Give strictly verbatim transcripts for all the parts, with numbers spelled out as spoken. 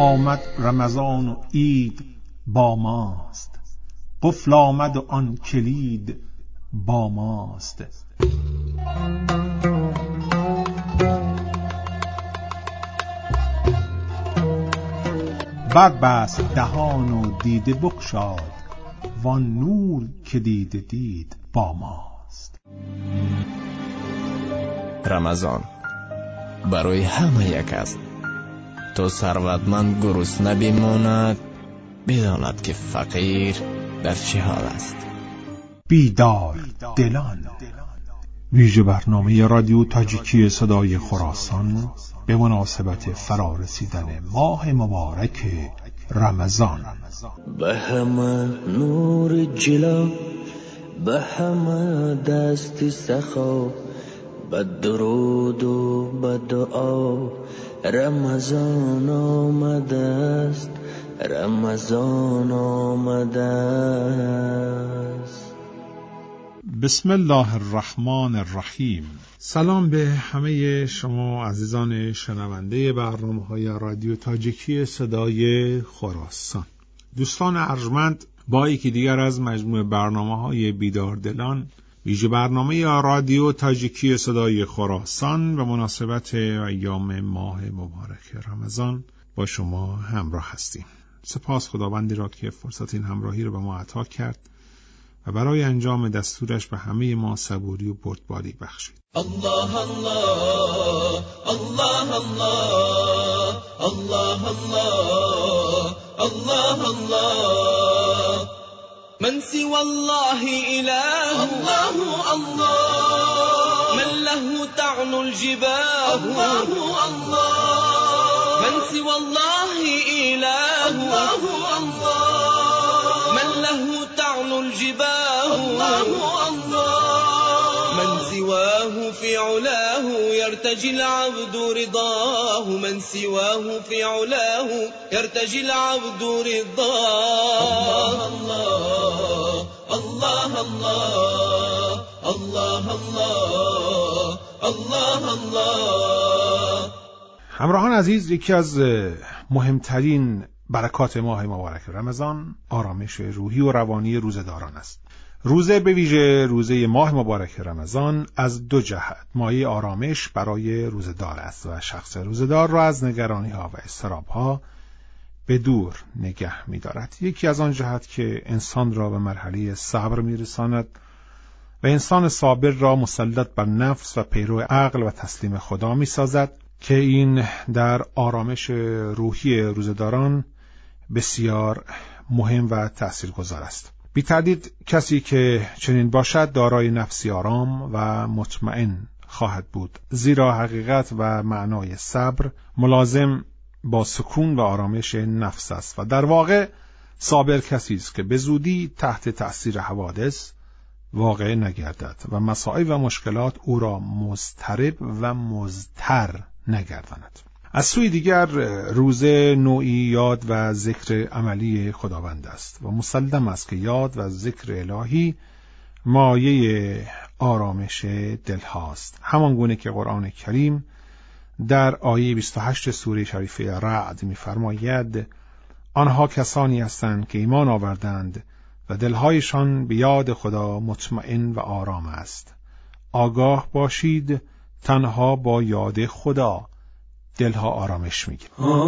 آمد رمضان و عید با ماست، قفل آمد و آن کلید با ماست. بربست دهان و دیده بگشاد، وان نور که دیده دید با ماست. رمضان برای همه یک است. تو ثروتمند گرسنه بماند، بداند که فقیر در چه حال است. بیدار دلان، ویژه برنامه رادیو تاجیکی صدای خراسان به مناسبت فرارسیدن ماه مبارک رمضان. به همه نور جلا، به همه دست سخا، به درود و به دعا رمضان آمده است، رمضان آمده است. بسم الله الرحمن الرحیم. سلام به همه شما عزیزان شنونده برنامه‌های رادیو تاجیکی صدای خراسان. دوستان ارجمند، با یکی دیگر از مجموعه برنامه‌های بیدار دلان، ویژه برنامه رادیو تاجیکی صدای خراسان به مناسبت ایام ماه مبارک رمضان با شما همراه هستیم. سپاس خداوندی را که فرصت این همراهی را به ما عطا کرد و برای انجام دستورش به همه ما صبوری و بردباری بخشید. الله الله الله الله الله الله الله الله من سوى الله إله الله الله من له تعن الجباه الله الله من سوى الله إله الله الله من له تعن الجباه الله الله من سواه في علاه يرتجي العبد رضاه من سواه في علاه يرتجي العبد رضاه الله الله الله الله الله الله الله. همراهان عزیز، یکی از مهمترین برکات ماه مبارک رمضان آرامش روحی و روانی روزه‌داران است. روزه، به ویژه روزه ماه مبارک رمضان، از دو جهت مایه آرامش برای روزه‌دار است و شخص روزه‌دار را از نگرانی‌ها و اضطراب‌ها به دور نگه می‌دارد. یکی از آن جهت که انسان را به مرحله صبر می‌رساند و انسان صابر را مسلط بر نفس و پیرو عقل و تسلیم خدا می‌سازد که این در آرامش روحی روزه‌داران بسیار مهم و تأثیرگذار است. بی تردید کسی که چنین باشد دارای نفسی آرام و مطمئن خواهد بود، زیرا حقیقت و معنای صبر ملازم با سکون و آرامش نفس است و در واقع صابر کسی است که به زودی تحت تأثیر حوادث واقع نگردد و مسائل و مشکلات او را مضطرب و مضطر نگرداند. از سوی دیگر روزه نوعی یاد و ذکر عملی خداوند است و مسلم است که یاد و ذکر الهی مایه آرامش دل هاست، همان گونه که قرآن کریم در آیه بیست و هشت سوره شریفه رعد می‌فرماید: آنها کسانی هستند که ایمان آوردند و دلهایشان به یاد خدا مطمئن و آرام است. آگاه باشید تنها با یاد خدا دلها آرامش می‌گیرد.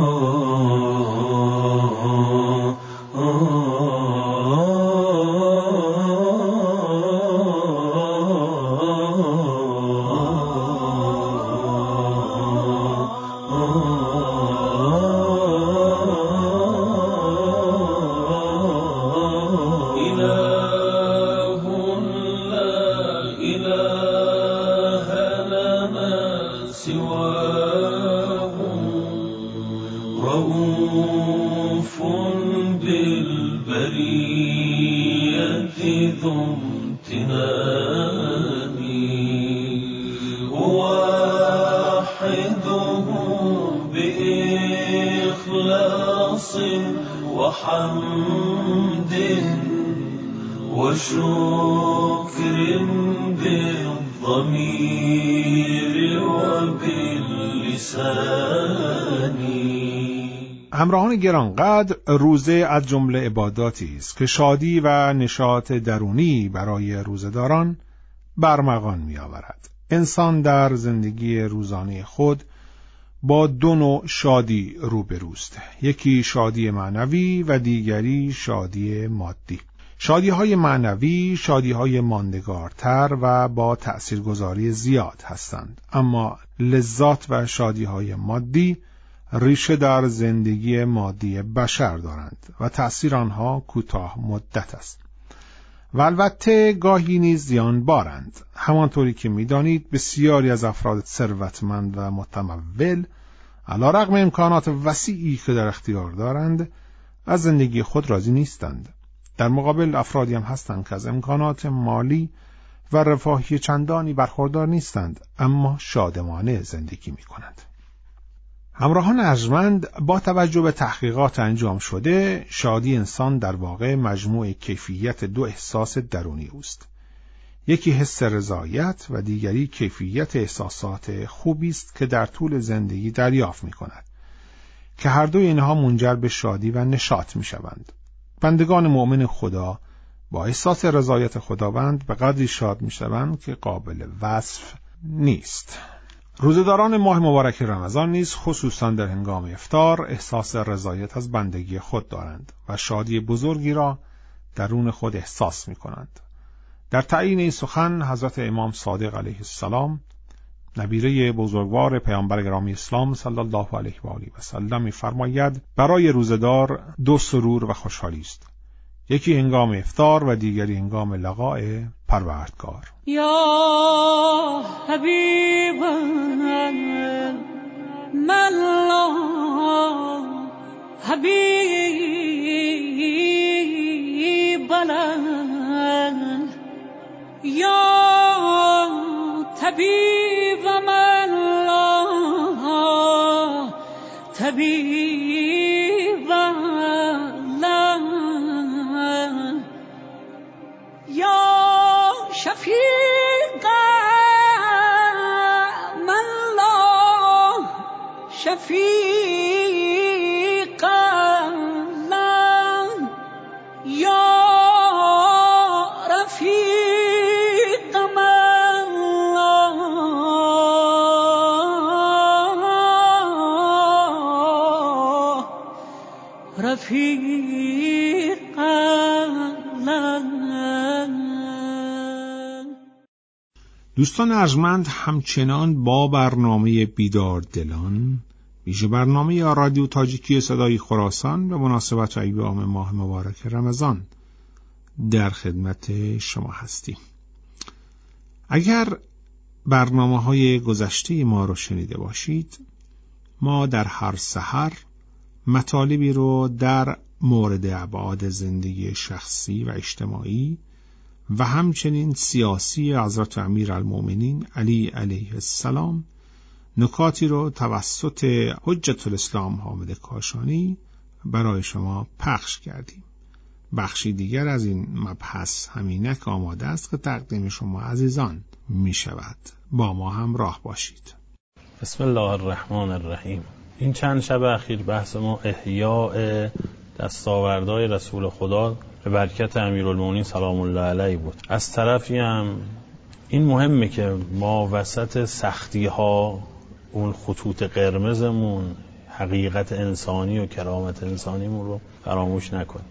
رؤوف بالبرية ذو امتنان وحده بإخلاص وحمد وشكر بالضمير وباللسان. همراهان گرانقدر، روزه از جمله عباداتی است که شادی و نشاط درونی برای روزه‌داران برمغان می‌آورد. انسان در زندگی روزانه خود با دو نوع شادی روبروست، یکی شادی معنوی و دیگری شادی مادی. شادی‌های معنوی شادی‌های ماندگارتر و با تأثیرگذاری زیاد هستند، اما لذات و شادی‌های مادی ریشه در زندگی مادی بشر دارند و تأثیر آنها کوتاه مدت است و البته گاهی نیز زیان بارند. همانطوری که می‌دانید بسیاری از افراد ثروتمند و متمول علی رغم امکانات وسیعی که در اختیار دارند از زندگی خود راضی نیستند. در مقابل افرادی هم هستند که از امکانات مالی و رفاهی چندانی برخوردار نیستند اما شادمانه زندگی می‌کنند. همراهان ارجمند، با توجه به تحقیقات انجام شده، شادی انسان در واقع مجموع کیفیت دو احساس درونی است. یکی حس رضایت و دیگری کیفیت احساسات خوبی است که در طول زندگی دریافت می‌کند، که هر دو اینها منجر به شادی و نشاط می‌شوند. بندگان مؤمن خدا با احساس رضایت خداوند به قدری شاد می‌شوند که قابل وصف نیست. روزه‌داران ماه مبارک رمضان نیز خصوصا در هنگام افطار احساس رضایت از بندگی خود دارند و شادی بزرگی را درون خود احساس می‌کنند. در تعیین این سخن حضرت امام صادق علیه السلام، نبیره بزرگوار پیامبر گرامی اسلام صلی الله علیه و آله و سلم، می‌فرماید برای روزه‌دار دو سرور و خوشحالی است، یکی هنگام افطار و دیگری هنگام لقاء پروردگار. یا حبیب من لا حبیب لن یا طبیب من لا طبیب لن یا شفیق من لا شفیق لن یا رفیق من لا رفیق لن. دوستان ارجمند، همچنان با برنامه بیدار دلان، ویژه برنامه رادیو تاجیکی صدای خراسان به مناسبت ایام ماه مبارک رمضان در خدمت شما هستیم. اگر برنامه‌های گذشته ما رو شنیده باشید، ما در هر سحر مطالبی رو در مورد ابعاد زندگی شخصی و اجتماعی و همچنین سیاسی حضرت امیرالمومنین علی علیه السلام، نکاتی رو توسط حجت الاسلام حامد کاشانی برای شما پخش کردیم. بخشی دیگر از این مبحث همینک آماده است که تقدیم شما عزیزان می شود. با ما همراه باشید. بسم الله الرحمن الرحیم. این چند شب اخیر بحث ما احیاء دستاوردهای رسول خدا به برکت امیرالمومنین سلام الله علیه بود. از طرفی هم این مهمه که ما وسط سختی ها اون خطوط قرمزمون، حقیقت انسانی و کرامت انسانیمون رو فراموش نکنیم.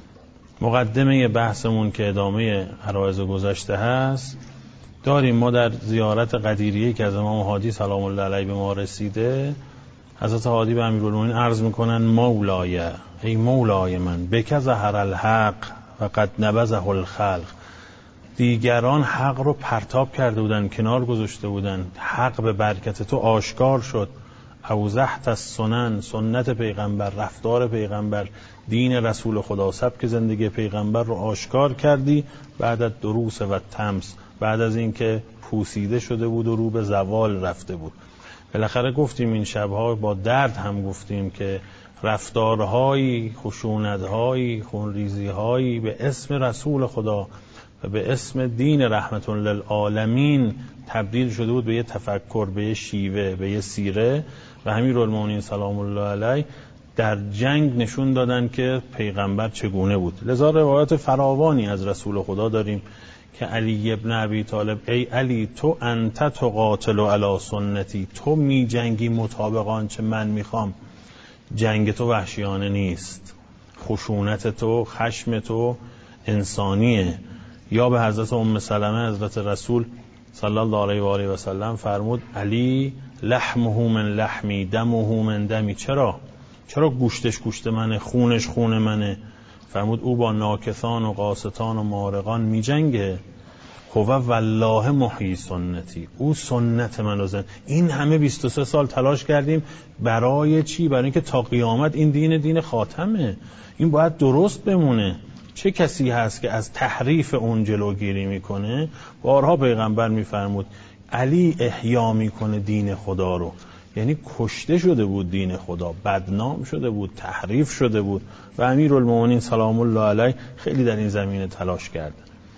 مقدمه بحثمون که ادامه عرایض گذشته هست داریم. ما در زیارت قدیریه که از امام هادی سلام الله علیه به ما رسیده، حضرت هادی به امیرالمومنین عرض میکنن مولای، ای مولای من، بک ظهر الحق و قد نبذه الخلق. دیگران حق رو پرتاب کرده بودن، کنار گذاشته بودن، حق به برکت تو آشکار شد. اوضحت السنن، سنت پیغمبر، رفتار پیغمبر، دین رسول خدا، سبک زندگی پیغمبر رو آشکار کردی بعد از دروس و تمس، بعد از اینکه پوسیده شده بود و رو به زوال رفته بود. بالاخره گفتیم این شبها با درد هم گفتیم که رفتارهایی، خشونتهایی، خونریزیهایی به اسم رسول خدا و به اسم دین رحمت للعالمین تبدیل شده بود به یه تفکر، به یه شیوه، به یه سیره و امیرالمومنین سلام الله علیه در جنگ نشون دادن که پیغمبر چگونه بود. لذا روایات فراوانی از رسول خدا داریم که علی ابن ابی طالب، ای علی تو انت تقاتل علی سنتی، تو می جنگی مطابق آنچه من میخوام. جنگ تو وحشیانه نیست، خشونت تو، خشم تو انسانیه. یا به حضرت ام سلمه حضرت رسول صلی الله علیه و آله و سلم فرمود علی لحمه من لحمی دمه من دمی. چرا؟ چرا گوشتش گوشت منه، خونش خون منه؟ فرمود او با ناکثان و قاستان و مارقان می جنگه. هو والله محیی سنتی، او سنت منو زن. این همه بیست و سه سال تلاش کردیم برای چی؟ برای اینکه تا قیامت این دین دین خاتمه، این باید درست بمونه. چه کسی هست که از تحریف اون جلوگیری میکنه؟ بارها پیغمبر میفرمود علی احیا میکنه دین خدا رو، یعنی کشته شده بود دین خدا، بدنام شده بود، تحریف شده بود و امیرالمومنین سلام الله علیه خیلی در این زمینه تلاش کرد.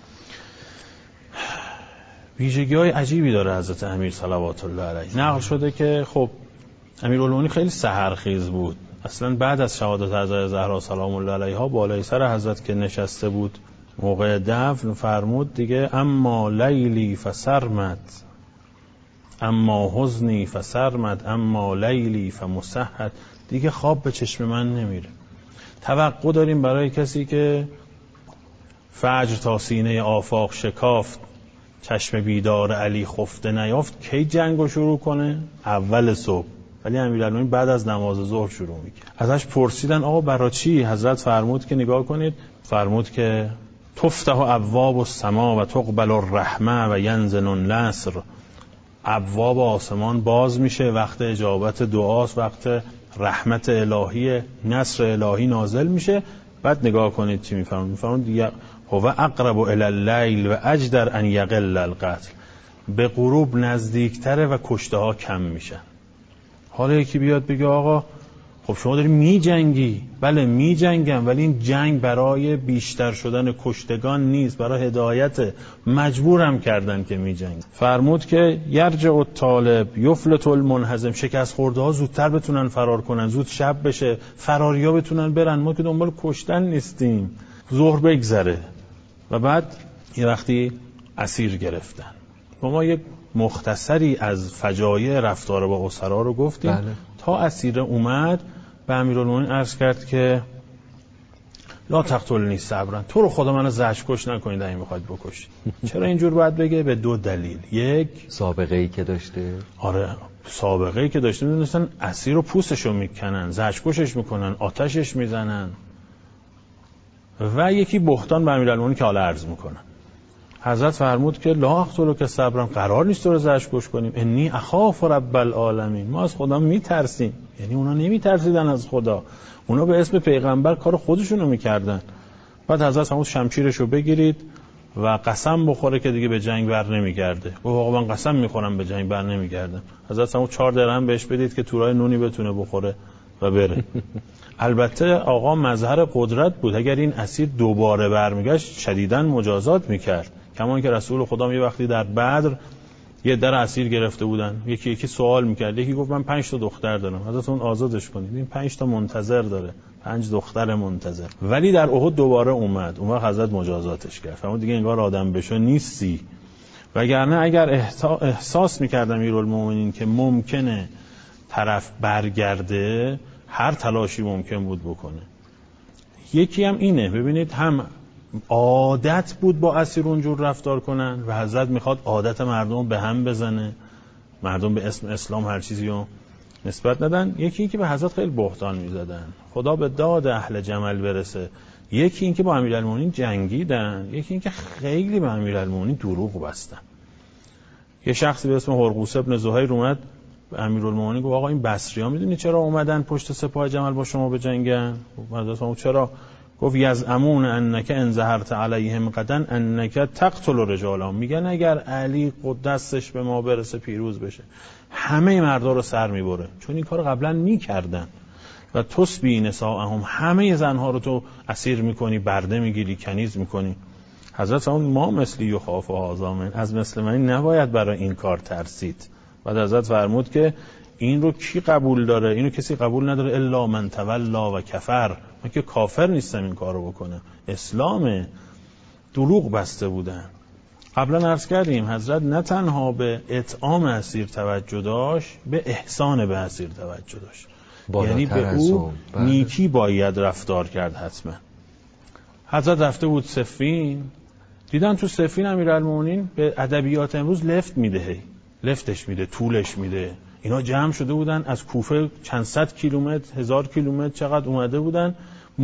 ویژگی های عجیبی داره حضرت امیر صلوات الله علیه. نقل شده که خب امیرالمومنین خیلی سحرخیز بود. اصلا بعد از شهادت حضرت زهرا سلام الله علیها بالای سر حضرت که نشسته بود موقع دفن فرمود دیگه اما لیلی فسرمت، اما حزنی فسرمت، اما لیلی فمسحت. دیگه خواب به چشم من نمیره. توقع داریم برای کسی که فجر تا سینه آفاق شکافت، چشم بیدار علی خفته نیافت، کی جنگو شروع کنه؟ اول صبح. ولی امیرالمومنین بعد از نماز ظهر شروع میکنه. ازش پرسیدن آقا برای چی؟ حضرت فرمود که نگاه کنید، فرمود که تفتح ابواب السما و تقبل الرحمه و ینزل النصر. ابواب آسمان باز میشه، وقت اجابت دعاست، وقت رحمت الهی، نصر الهی نازل میشه. بعد نگاه کنید چی میفرمود. میفرمود هو اقرب الی اللیل و اجدر ان یقل القتل. به غروب نزدیکتره و کشته ها کم میشن. حالا یکی بیاد بگه آقا خب شما داری می جنگی. بله می جنگم، ولی این جنگ برای بیشتر شدن کشتگان نیست، برای هدایت. مجبورم کردن که می جنگ. فرمود که یرجع الطالب یفلت المنهزم. شکست خورده ها زودتر بتونن فرار کنن، زود شب بشه، فراریا بتونن برن. ما که دنبال کشتن نیستیم. ظهر بگذره و بعد یه وقتی اسیر گرفتن. ما یک مختصری از فجایع رفتار با اسرا رو گفتیم. بله. تا اسیر اومد به امیرالمومنین عرض کرد که لا تقتلنی صبرا، تو رو خدا منو زجر کش نکنید اگه میخواید بکشید. چرا اینجور باید بگه؟ به دو دلیل. یک، سابقه ای که داشته. آره سابقه ای که داشته. میدونستن اسیر رو پوستشو میکنن، زجر کشش میکنن، آتشش میزنن. و یکی بهتان به امیرالمومنین که حالا عرض میکنن. حضرت فرمود که لا اقتلک صبرا، قرار نیست تو رو زجر کش کنیم. انی اخاف رب العالمین، ما از خدا میترسیم. یعنی اونا نمیترسیدن از خدا، اونا به اسم پیغمبر کار خودشونو میکردن. بعد حضرت همون شمشیرشو بگیرید و قسم بخوره که دیگه به جنگ بر نمیگرده. گفت آقا من قسم میخورم به جنگ بر نمیگردم. حضرت همون چهار درهم بهش بدید که تورای نونی بتونه بخوره و بره. البته آقا مظهر قدرت بود. اگر این اسیر دوباره برمیگشت شدیداً مجازات میکرد. کمان که رسول خدا یه وقتی در بدر یه در اسیر گرفته بودن، یکی یکی سوال میکرد. یکی گفت من پنج تا دختر دارم. حضرت اون آزادش کنید، این پنج تا منتظر داره، پنج دختر منتظر. ولی در احد دوباره اومد، اون وقت حضرت مجازاتش کرد. فرمود دیگه انگار آدم بشو نیستی. وگرنه اگر احساس میکردم امیرالمومنین که ممکنه طرف برگرده، هر تلاشی ممکن بود بکنه. یکی هم اینه، ببینید هم عادت بود با اسیر اونجور رفتار کنن و حضرت میخواد عادت مردم به هم بزنه، مردم به اسم اسلام هر چیزی رو نسبت ندن. یکی این که به حضرت خیلی بهتان میزدن، خدا به داد اهل جمل برسه. یکی این که با امیرالمومنین جنگیدن. یکی این که خیلی به امیرالمومنین دروغ بستن. یه شخصی به اسم هرقوس ابن زهیر اومد به امیرالمومنین گفت آقا این بصری ها میدونی چرا اومدن پشت سپاه جمل با شما بجنگن؟ حضرت فرمود چرا؟ گفت یزعمون انک ان ظهرت علیهم غدا انک تقتل رجالهم. میگن اگر علی دستش به ما برسه پیروز بشه همه مردا رو سر میبره، چون این کار قبلا میکردن. و تسبی نساءهم، همه زنها رو تو اسیر میکنی، برده میگیری، کنیز میکنی. حضرت اون ما مثلی یخاف و آزامن، از مثل من نباید برای این کار ترسید. بعد حضرت فرمود که این رو کی قبول داره؟ اینو کسی قبول نداره الا من تولا و کفر. من که کافر نیستم این کارو بکنم. اسلام دروغ بسته بودن. قبلا عرض کردیم حضرت نه تنها به اطعام اسیر توجه داشت، به احسان به اسیر توجه داشت. یعنی به او نیکی باید رفتار کرد. حتما حضرت رفته بود صفین، دیدن تو صفین امیرالمومنین به ادبیات امروز لفت میده، لفتش میده، طولش میده. اینا جمع شده بودن از کوفه چند صد کیلومتر، هزار کیلومتر چقدر اومده بودن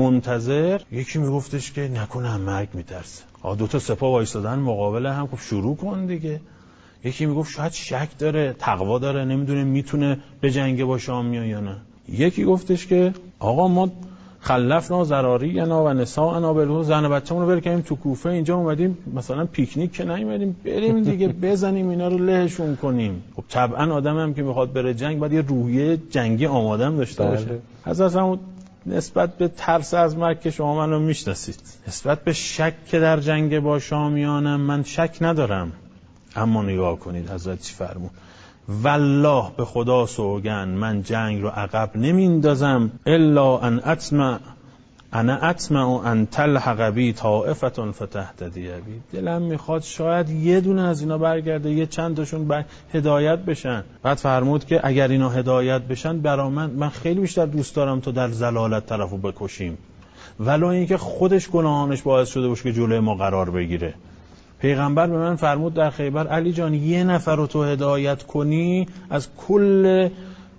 منتظر. یکی میگفتش که نکنه هم مرگ میترسه. آ دو تا سپاه وایسادن مقابل هم، خب شروع کن دیگه. یکی میگفت شاید شک داره، تقوا داره، نمیدونه میتونه به جنگ با شامیان یا نه. یکی گفتش که آقا ما خلفنا زرارینا و نساءنا بلو، زن و بچه‌مون رو برکنیم تو کوفه، اینجا اومدیم مثلا پیکنیک که نیومدیم، بریم دیگه بزنیم اینا رو لهشون کنیم. خب طبعا آدم هم که میخواد بره جنگ باید یه روحیه جنگی آماده هم داشته باشه. حضرت هم نسبت به ترس از مرگ که شما منو میشناسید، نسبت به شک که در جنگ با شامیانم من شک ندارم. اما نگاه کنید حضرت چی فرمود: والله به خدا سوگن من جنگ رو عقب نمیندازم الا ان اطمع انا اطمع ان تلحق بی طائفه فتهتدی بی. دلم میخواد شاید یه دونه از اینا برگرده، یه چند تاشون بر هدایت بشن. بعد فرمود که اگر اینا هدایت بشن برا من من خیلی بیشتر دوست دارم تو در ضلالت طرفو بکشیم، ولی اینکه خودش گناهانش باعث شده باشه که جلوی ما قرار بگیره. پیغمبر به من فرمود در خیبر علی جان یه نفر رو تو هدایت کنی از کل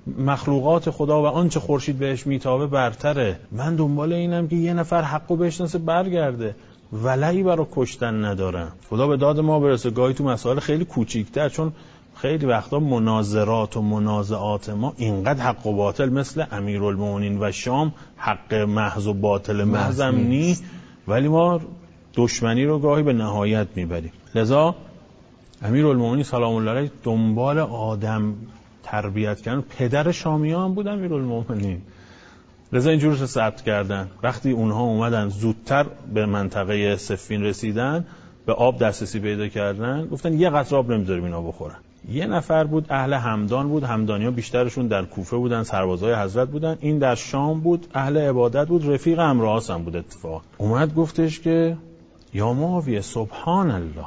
مخلوقات خدا و آنچه خورشید بهش میتابه برتره. من دنبال اینم که یه نفر حقو بشناسه برگرده، ولایی برای کشتن ندارم. خدا به داد ما برسه گاهی تو مسائل خیلی کوچیک‌تر، چون خیلی وقتا مناظرات و منازعات ما اینقدر حق و باطل مثل امیرالمومنین و شام حق محض و باطل محض هم نی، ولی ما دشمنی رو گاهی به نهایت میبریم. لذا امیرالمومنین سلام الله علیه دنبال آدم تربیت کردن. پدر شامیان بود امیرالمومنین، لذا اینجور رو ثبت کردن. وقتی اونها اومدن زودتر به منطقه صفین رسیدن، به آب دسترسی پیدا کردن، گفتن یه قطره آب نمیذاریم اینا بخورن. یه نفر بود اهل همدان بود، همدانی‌ها بیشترشون در کوفه بودن، سربازای حضرت بودن. این در شام بود، اهل عبادت بود، رفیق امراس هم بود. اتفاق اومد گفتش که یا معاویه سبحان الله.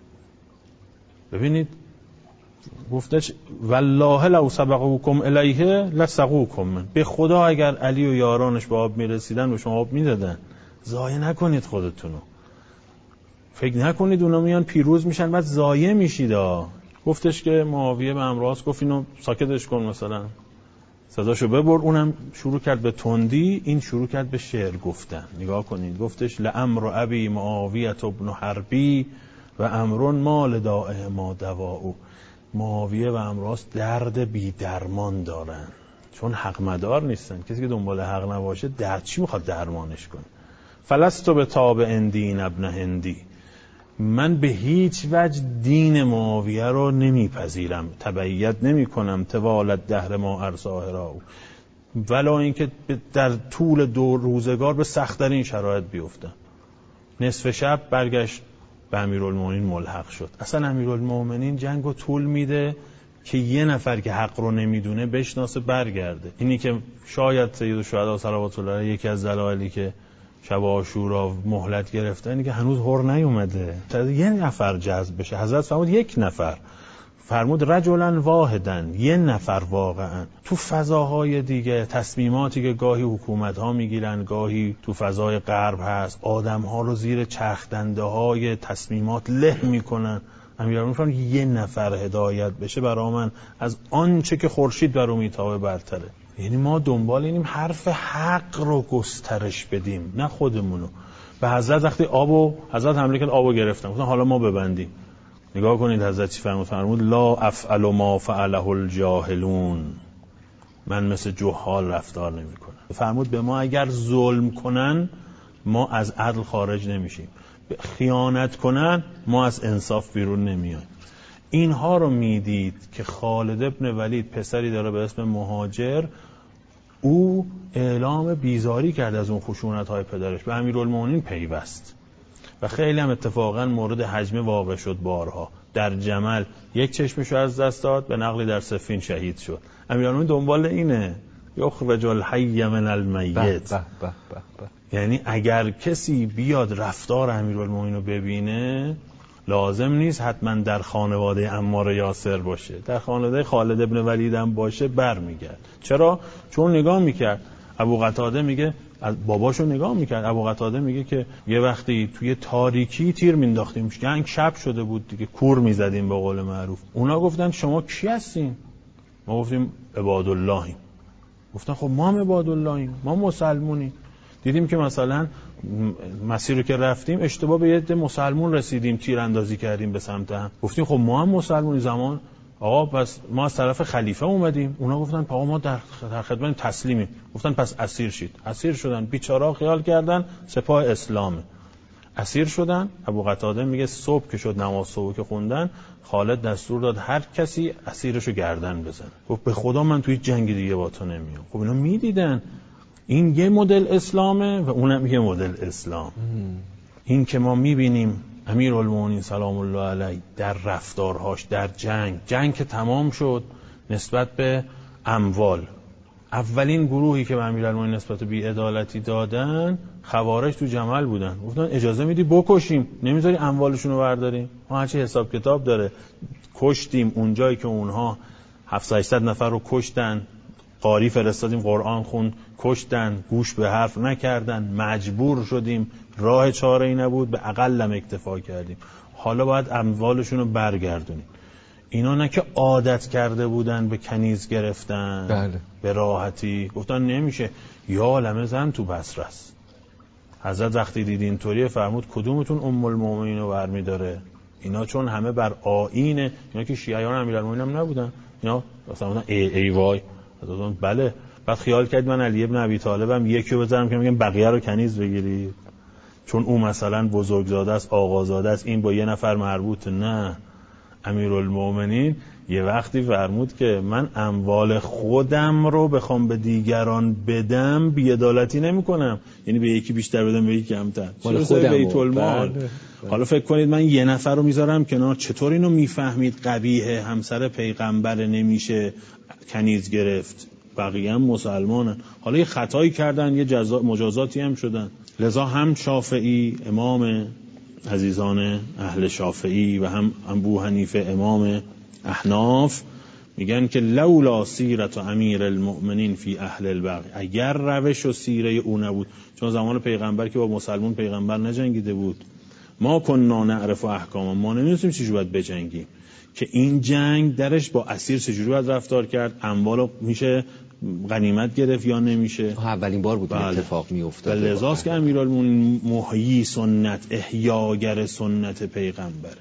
ببینید گفتش والله لو سبقوکم الیه لسقوکم من. به خدا اگر علی و یارانش به آب میرسیدن به شما آب میدادن. ضایع نکنید خودتونو، فکر نکنید اونا میان پیروز میشن بعد ضایع میشید. گفتش که معاویه به امراس گفت اینو ساکتش کن، مثلا صداشو ببر. اونم شروع کرد به تندی، این شروع کرد به شعر گفتن. نگاه کنید گفتش لامر ابی معاویه ابن حربی و امرون مال دائه ما دواء. معاویه و امراس درد بی درمان دارن، چون حق مدار نیستن. کسی که دنبال حق نباشه درد چی میخواد درمانش کنه؟ فلستو به تابع دین ابن هندی. من به هیچ وجه دین معاویه رو نمیپذیرم، تبعیت نمی کنم. توالت دهر ما ارساه را، ولا اینکه در طول دو روزگار به سخت‌ترین شرایط بیفتن. نصف شب برگشت به امیرالمومنین ملحق شد. اصلا امیرالمومنین جنگو طول میده که یه نفر که حق رو نمیدونه بشناسه برگرده. اینی که شاید سید الشهدا صلوات الله علیه یکی از دلایلی که شب عاشورا مهلت گرفتن اینه که هنوز هر نیومده، یه نفر جذب بشه. حضرت فرمود یک نفر، فرمود رجلا واحدا، یه نفر. واقعا تو فضاهای دیگه تصمیماتی که گاهی حکومت‌ها میگیرن، گاهی تو فضای غرب هست، آدم‌ها رو زیر چرخدنده‌های تصمیمات له میکنن. امیرالمومنین فرمود یه نفر هدایت بشه برای من از آنچه که خورشید بر او میتابه برتره. یعنی ما دنبال اینیم حرف حق رو گسترش بدیم، نه خودمونو. به حضرت وقتی آبو حضرت حمله کرد آبو گرفتن، گفتن حالا ما ببندیم. نگاه کنید حضرت چی فرمود؟ فرمود لا افعل ما فعله الجاهلون. من مثل جهال رفتار نمی کنم. فرمود به ما اگر ظلم کنن ما از عدل خارج نمیشیم، خیانت کنن ما از انصاف بیرون نمیایم. اینها رو میدید که خالد ابن ولید پسری داره به اسم مهاجر، او اعلام بیزاری کرد از اون خشونت‌های پدرش، به امیرالمومنین پیوست و خیلی هم اتفاقا مورد هجمه واقع شد بارها. در جمل یک چشمشو از دست داد، به نقلی در صفین شهید شد. امیرالمومنین دنبال اینه یخرج الحی من المیت، یعنی اگر کسی بیاد رفتار امیرالمومنین رو ببینه لازم نیست حتما در خانواده عمار یاسر باشه، در خانواده خالد ابن ولید هم باشه برمیگرد. چرا؟ چون نگاه میکرد. ابو قتاده میگه باباشو نگاه میکرد. ابو قتاده میگه که یه وقتی توی تاریکی تیر مینداختیم، گنگ شب شده بود دیگه، کور میزدیم به قول معروف. اونا گفتن شما کی هستین؟ ما گفتیم عباداللهیم. گفتن خب ما هم عباداللهیم، ما مسلمونیم. دیدیم که مثلا مسیر رو که رفتیم اشتباه به یه عده مسلمون رسیدیم، تیراندازی کردیم به سمت هم. گفتیم خب ما هم مسلمونی. زمان آقا پس ما از طرف خلیفه اومدیم. اونا گفتن آقا ما در خدمت تسلیمیم. گفتن پس اسیر شید. اسیر شدن. بیچاره‌ها خیال کردن سپاه اسلامه. اسیر شدن. ابو قتاده میگه صبح که شد نماز صبح که خوندن، خالد دستور داد هر کسی اسیرشو گردن بزنه. گفت به خدا من توی جنگ دیگه با تو نمیام. خب اینا میدیدن این یه مدل اسلامه و اونم یه مدل اسلام. این که ما میبینیم امیرالمومنین سلام الله علیه در رفتارهاش در جنگ جنگ که تمام شد نسبت به اموال، اولین گروهی که به امیرالمومنین نسبت بی‌عدالتی دادن خوارج تو جمل بودن. گفتن اجازه میدی بکشیم، نمیذاری اموالشون رو برداریم؟ ما هرچی حساب کتاب داره کشتیم. اونجایی که اونها هفتصد هشتصد نفر رو کشتن، قاری فرستادیم قرآن خون، کشتن، گوش به حرف نکردن، مجبور شدیم، راه چاره ای نبود، به اقلم اکتفا کردیم. حالا باید اموالشون رو برگردونیم. اینا نه که عادت کرده بودن به کنیز گرفتن، بله. به راحتی گفتن نمیشه. یا عالمه زن تو بصره است. حضرت وقتی دید اینطوری فرمود کدومتون ام المؤمنین رو برمی داره؟ اینا چون همه بر آیین، اینا که شیعیان امیرالمومنین هم نبودن، اینا مثلا ای ای وای بله. بعد خیال کرد من علی ابن ابی طالبم یکی رو بذارم که میگم بقیه رو کنیز بگیرید، چون او مثلا بزرگزاده است، آقازاده است، این با یه نفر مربوط. نه، امیرالمومنین یه وقتی فرمود که من اموال خودم رو بخوام به دیگران بدم بی‌عدالتی نمی کنم، یعنی به یکی بیشتر بدم به یکی کمتر، مال خودم بیت المال. بله. حالا فکر کنید من یه نفر رو میذارم کنار، چطور اینو میفهمید قبیحه؟ همسر پیغمبر نمیشه کنیز گرفت، بقیه هم مسلمانن. حالا یه خطایی کردن، یه جزا... مجازاتی هم شدن. لذا هم شافعی امام عزیزان اهل شافعی و هم ابو حنیفه امام احناف میگن که لولا سیرت امیر المؤمنین فی اهل البغی، اگر روش و سیره او نبود، چون زمان پیغمبر که با مسلمان پیغمبر نجنگیده بود، ما کننا نعرف احکام، ما نمیدونستیم چجوری باید بجنگیم، که این جنگ درش با اسیر چجوری باید رفتار کرد، اموالو میشه غنیمت گرفت یا نمیشه. اولین بار بود بله. اتفاق میافتاد. لذاست که امیرالمومنین محیی سنت، احیاگر سنت پیغمبر.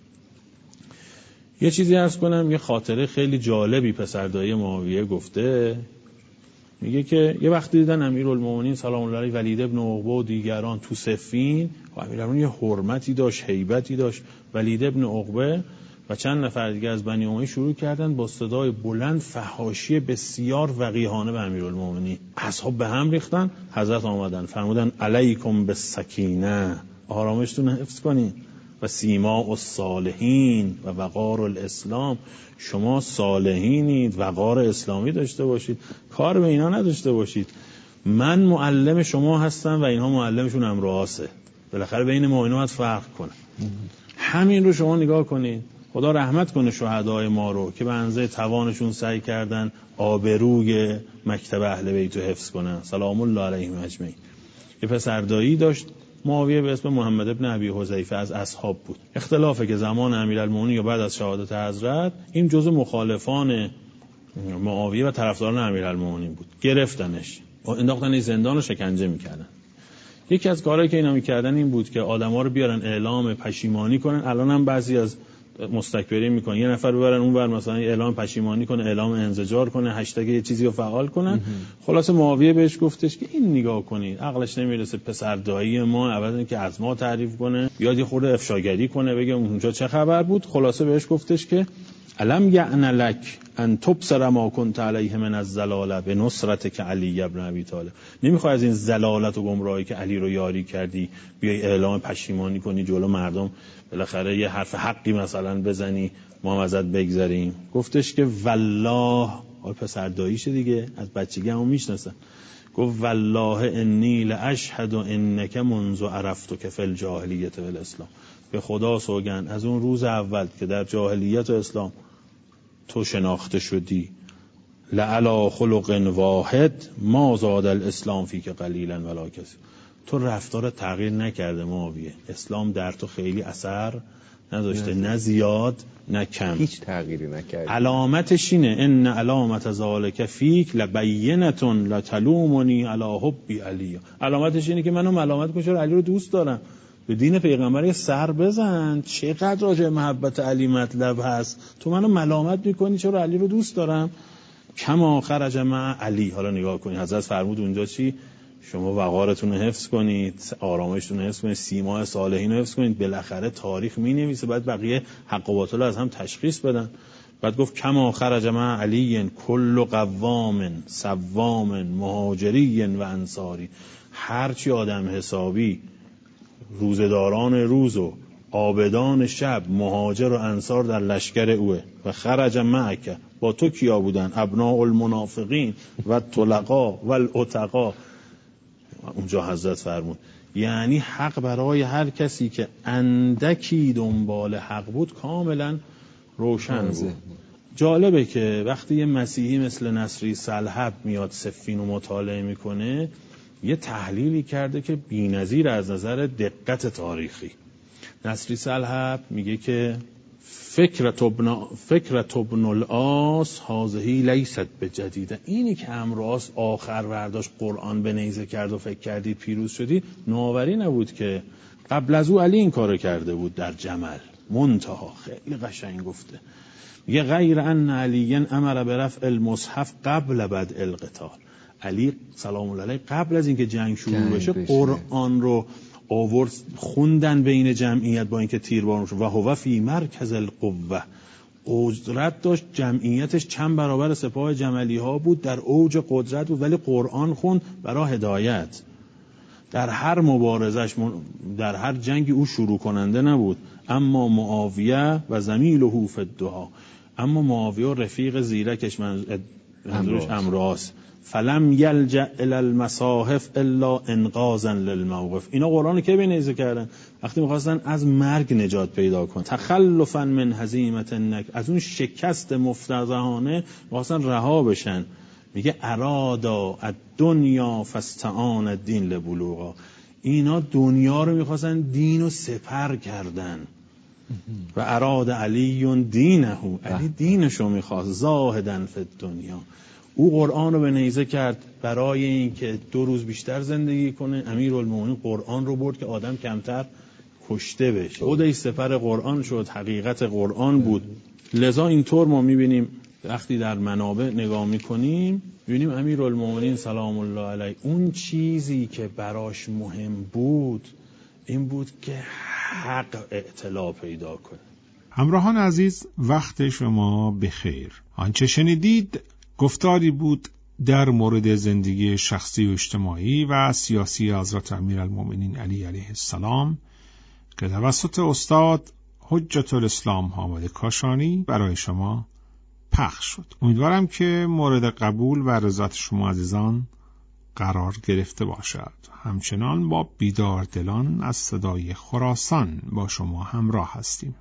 یه چیزی عرض کنم، یه خاطره خیلی جالبی پسردایی معاویه گفته. میگه که یه وقتی دیدن امیرالمومنین سلام الله علیه ولید ابن عقبه و دیگران تو صفین، و امیرالمومنین یه حرمتی داشت، هیبتی داشت. ولید ابن عقبه و چند نفر دیگه از بنی امیه شروع کردن با صدای بلند فحاشی بسیار وقیحانه به امیرالمومنین. اصحاب به هم ریختن. حضرت آمدن فرمودن علیکم بالسکینه، آرامشتون حفظ کنین، و سیما الصالحین و وقار الاسلام، شما صالحینید، وقار اسلامی داشته باشید، کار به اینا نداشته باشید. من معلم شما هستم و اینها معلمشون امرواسه، بالاخره بین ما و اینا باید فرق کنه. همین رو شما نگاه کنید. خدا رحمت کنه شهدای ما رو که به اندازه توانشون سعی کردن آبروی مکتب اهل بیت رو حفظ کنن سلام الله علیهم اجمعین. یه پسردایی داشت معاویه به اسم محمد ابن ابی حذیفه، از اصحاب بود. اختلافه که زمان امیرالمومنین یا بعد از شهادت حضرت این جزء مخالفان معاویه و طرفداران امیرالمومنین بود. گرفتنش، انداختن زندان و شکنجه میکردن. یکی از کارهایی که اینا میکردن این بود که آدما رو بیارن اعلام پشیمانی کنن. الان هم بعضی از مستکبرین میکنن، یه نفر ببرن اون ور مثلا اعلام پشیمانی کنه، اعلام انزجار کنه، هشتگ یه چیزی رو فعال کنن. خلاص معاویه بهش گفتش که این نگاه کنید، عقلش نمیرسه پسر دایی ما عوض که از ما تعریف کنه بیاد یه خورده افشاگری کنه، بگه اونجا چه خبر بود. خلاصه بهش گفتش که الم یعن لک ان تبصر ما کنت علیه من الضلاله به نصرتک علی ابن ابی طالب. نمیخوای از این ضلالت و گمراهی که علی رو یاری کردی بیای اعلام پشیمانی کنی جلو مردم، بالاخره یه حرف حقی مثلا بزنی ما هم ازت بگذریم؟ گفتش که والله، حال پسر داییشه دیگه، از بچگی همون میشناسن، گفت والله انی لاشهد انک منذ عرفتک فی الجاهلیت و الاسلام. به خدا سوگند از اون روز اول که در جاهلیت و اسلام تو شناخته شدی، لعلی خلق واحد ما زاد الاسلام فیک قلیلا ولا کثیر، تو رفتار تغییر نکرده معاویه، اسلام در تو خیلی اثر نداشته، نه زیاد نه کم، هیچ تغییری نکرده. علامتش اینه ان علامت ذالک فیک لبینه لتلومنی علی حب علی. علامتش اینه که منو ملامت کنی چرا علی رو دوست دارم. به دین پیغمبر یه سر بزن، چقدر راجع محبت علی مطلب هست، تو منو ملامت میکنی چرا علی رو دوست دارم. کما خرج مع علی. حالا نگاه کنید حضرت فرمود اونجا چی؟ شما وقارتون رو حفظ کنید، آرامشتون رو حفظ کنید، سیمای صالحین رو حفظ کنید. بالاخره تاریخ می‌نویسه، بعد بقیه حق و باطل رو از هم تشخیص بدن. بعد گفت کما خرج مع علی کل قوام صوام مهاجری و انصاری. هر چی آدم حسابی، روزداران روز و عابدان شب، مهاجر و انصار در لشکر اوه. و خرج معک، با تو کیا بودن؟ ابناء المنافقین و طلقا و العتقا. اونجا حضرت فرمود یعنی حق برای هر کسی که اندکی دنبال حق بود کاملا روشن بود. جالبه که وقتی یه مسیحی مثل نصری سلحب میاد صفین و مطالعه میکنه، یه تحلیلی کرده که بی‌نظیر از نظر دقت تاریخی. نصری سلحب میگه که فکرت ابن فکرت ابن العاص هذهی لیست بجدیده. اینی که امراض آخر ورداشت قرآن به نیزه کرد و فکر کردید پیروز شدی، نوآوری نبود که قبل از او علی این کارو کرده بود در جمل. منتها خیلی قشنگ گفته، میگه غیر ان علی امر برفع المصحف قبل بدء القتال. علی سلام الله علیه قبل از اینکه جنگ شروع بشه قرآن رو آورد خوندن بین جمعیت با اینکه تیربارون شد. و هو فی مرکز القوه، قدرت داشت، جمعیتش چند برابر سپاه جملی ها بود، در اوج قدرت بود، ولی قرآن خوند برای هدایت. در هر مبارزش، در هر جنگی او شروع کننده نبود. اما معاویه و زمیله فی الدها، اما معاویه و رفیق زیرکش منظورش امراض، فلم یلجأ الی المصاحف الا انقاذا للموقف. اینا قرآن رو که به نیزه کردن وقتی می‌خواستن از مرگ نجات پیدا کنن، تخلفا من هزیمت النک، از اون شکست مفتضحانه می‌خواستن رها بشن. میگه ارادا الدنیا فاستعان الدین لبلوغا. اینا دنیا رو می‌خواستن دین رو سپر کردن. و اراد علی دینه، علی دینشو می‌خواست، زاهدن فی الدنیا. او قرآن رو به نیزه کرد برای اینکه دو روز بیشتر زندگی کنه. امیرالمومنین قرآن رو برد که آدم کمتر کشته بشه. خودش سپر قرآن شد، حقیقت قرآن بود. لذا اینطور ما میبینیم وقتی در منابع نگاه میکنیم، میبینیم امیرالمومنین سلام الله علیه اون چیزی که براش مهم بود این بود که حق اطلاع پیدا کنه. همراهان عزیز، وقت شما بخیر. آنچه شنیدید گفتاری بود در مورد زندگی شخصی و اجتماعی و سیاسی حضرت امیرالمومنین علی علیه السلام که توسط استاد حجت الاسلام حامد کاشانی برای شما پخش شد. امیدوارم که مورد قبول و رضایت شما عزیزان قرار گرفته باشد. همچنان با بیدار دلان از صدای خراسان با شما همراه هستیم.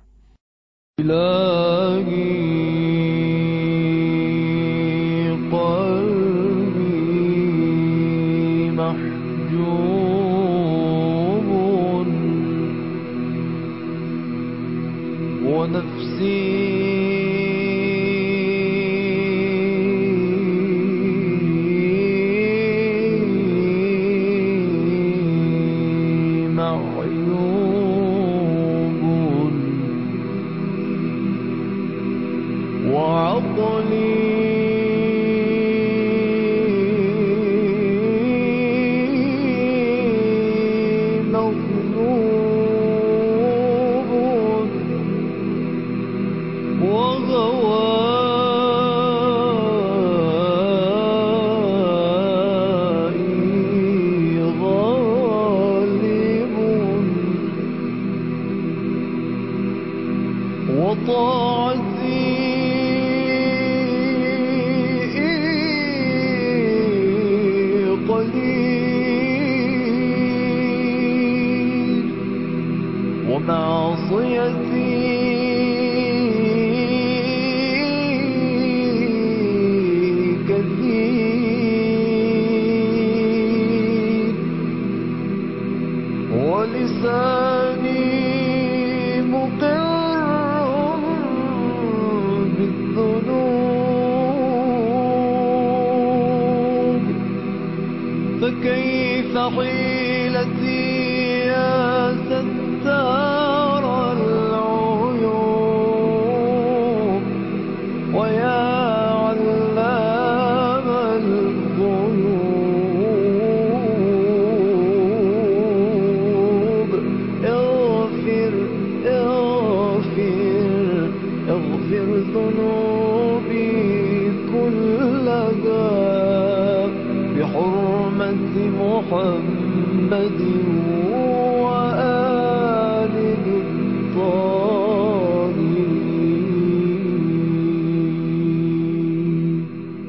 قلبي محجوب ونفسي معيوب وعقلي مغلوب وغوى قليل ومعصيتي كثير ولساني مقر بالذنوب فكيف حيلتي يا ستار العيوب ويا علام الغيوب اغفر اغفر اغفر ذنوبي كلها بحرمة محمد وآله الطاهرين.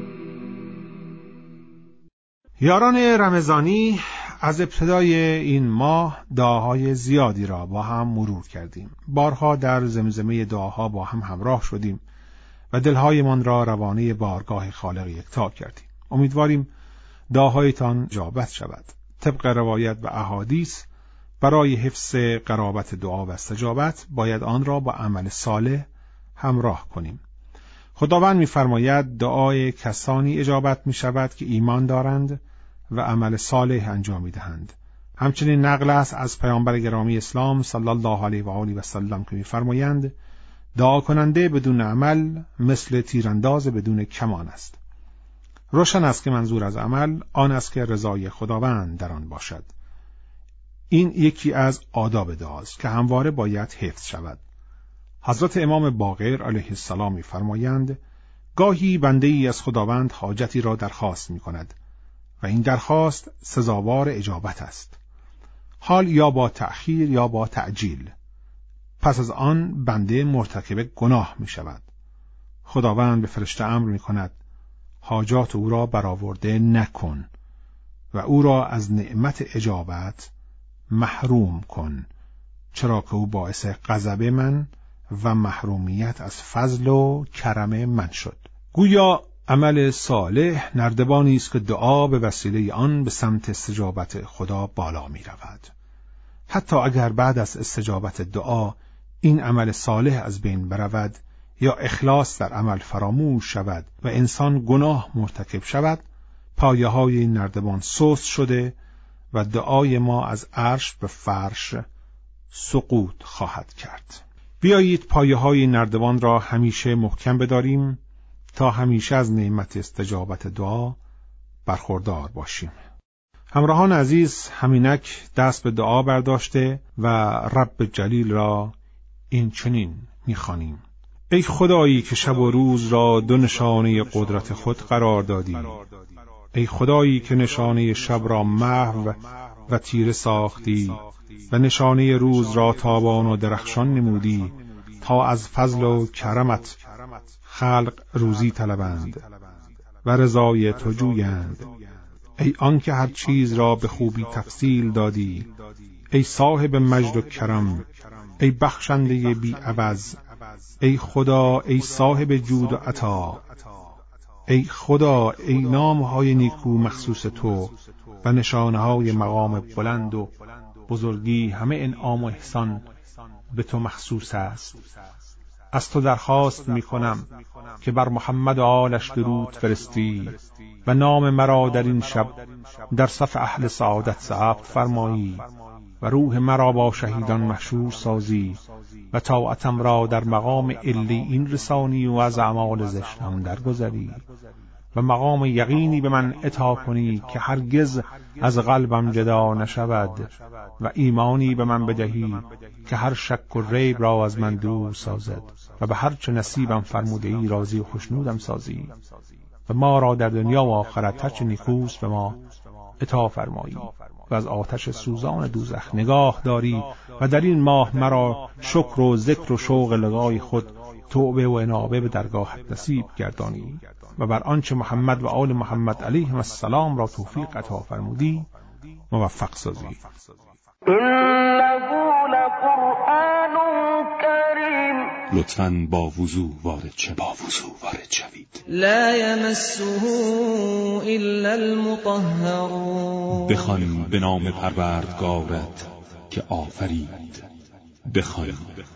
یاران رمضانی، از ابتدای این ماه دعاهای زیادی را با هم مرور کردیم. بارها در زمزمه دعاها با هم همراه شدیم و دلهایمان را روانه بارگاه خالق یکتا کردیم. امیدواریم دعاهایتان اجابت شود. طبق روایت و احادیث برای حفظ قرابت دعا و استجابت باید آن را با عمل صالح همراه کنیم. خداوند می‌فرماید دعای کسانی اجابت می‌شود که ایمان دارند و عمل صالح انجام می‌دهند. همچنین نقل است از پیامبر گرامی اسلام صلی الله علیه و آله و سلم که می‌فرمایند دعا کننده بدون عمل مثل تیرانداز بدون کمان است. روشن است که منظور از عمل آن است که رضای خداوند در آن باشد. این یکی از آداب دعاست که همواره باید حفظ شود. حضرت امام باقر علیه السلام می‌فرمایند گاهی بنده‌ای از خداوند حاجتی را درخواست می‌کند و این درخواست سزاوار اجابت است، حال یا با تأخیر یا با تعجیل. پس از آن بنده مرتکب گناه می‌شود. خداوند به فرشته امر می‌کند حاجات او را برآورده نکن و او را از نعمت اجابت محروم کن، چرا که او باعث غضب من و محرومیت از فضل و کرم من شد. گویا عمل صالح نردبانی است که دعا به وسیله آن به سمت استجابت خدا بالا می رود. حتی اگر بعد از استجابت دعا این عمل صالح از بین برود یا اخلاص در عمل فراموش شود و انسان گناه مرتکب شود، پایه های این نردبان سست شده و دعای ما از عرش به فرش سقوط خواهد کرد. بیایید پایه های نردبان را همیشه محکم بداریم تا همیشه از نعمت استجابت دعا برخوردار باشیم. همراهان عزیز، همینک دست به دعا برداشته و رب جلیل را این چنین می‌خوانیم: ای خدایی که شب و روز را دو نشانه قدرت خود قرار دادی، ای خدایی که نشانه شب را محو و تیره ساختی و نشانه روز را تابان و درخشان نمودی تا از فضل و کرمت خلق روزی طلبند و رضای تو جویند. ای آن که هر چیز را به خوبی تفصیل دادی، ای صاحب مجد و کرم، ای بخشنده بی عوض، ای خدا، ای صاحب جود و عطا، ای خدا، ای نامهای نیکو مخصوص تو و نشانهای مقام بلند و بزرگی، همه انعام و احسان به تو مخصوص است. از تو درخواست می کنم که بر محمد و آلش درود فرستی و نام مرا در این شب در صف اهل سعادت ثبت فرمایی و روح مرا با شهیدان محشور سازی و طاعتم را در مقام علیین رسانی و از اعمال زشتم درگذری و مقام یقینی به من عطا کنی که هرگز از قلبم جدا نشود و ایمانی به من بدهی که هر شک و ریب را از من دور سازد و به هر چه نصیبم فرموده ای راضی و خوشنودم سازی و ما را در دنیا و آخرت هر چه نیکوست به ما عطا فرمایی و از آتش سوزان دوزخ نگاه داری و در این ماه مرا شکر و ذکر و شوق لقای خود توبه و انابه به درگاهت نصیب گردانی و بر آنچه محمد و آل محمد علیهم السلام را توفیق عطا فرمودی موفق سازی. إنه لقرآن كريم. لطفاً با وضو وارد شوید. با وضو وارد شوید. لا يمسه إلا المطهرون. بخوان به نام پروردگارت که آفرید. بخوان.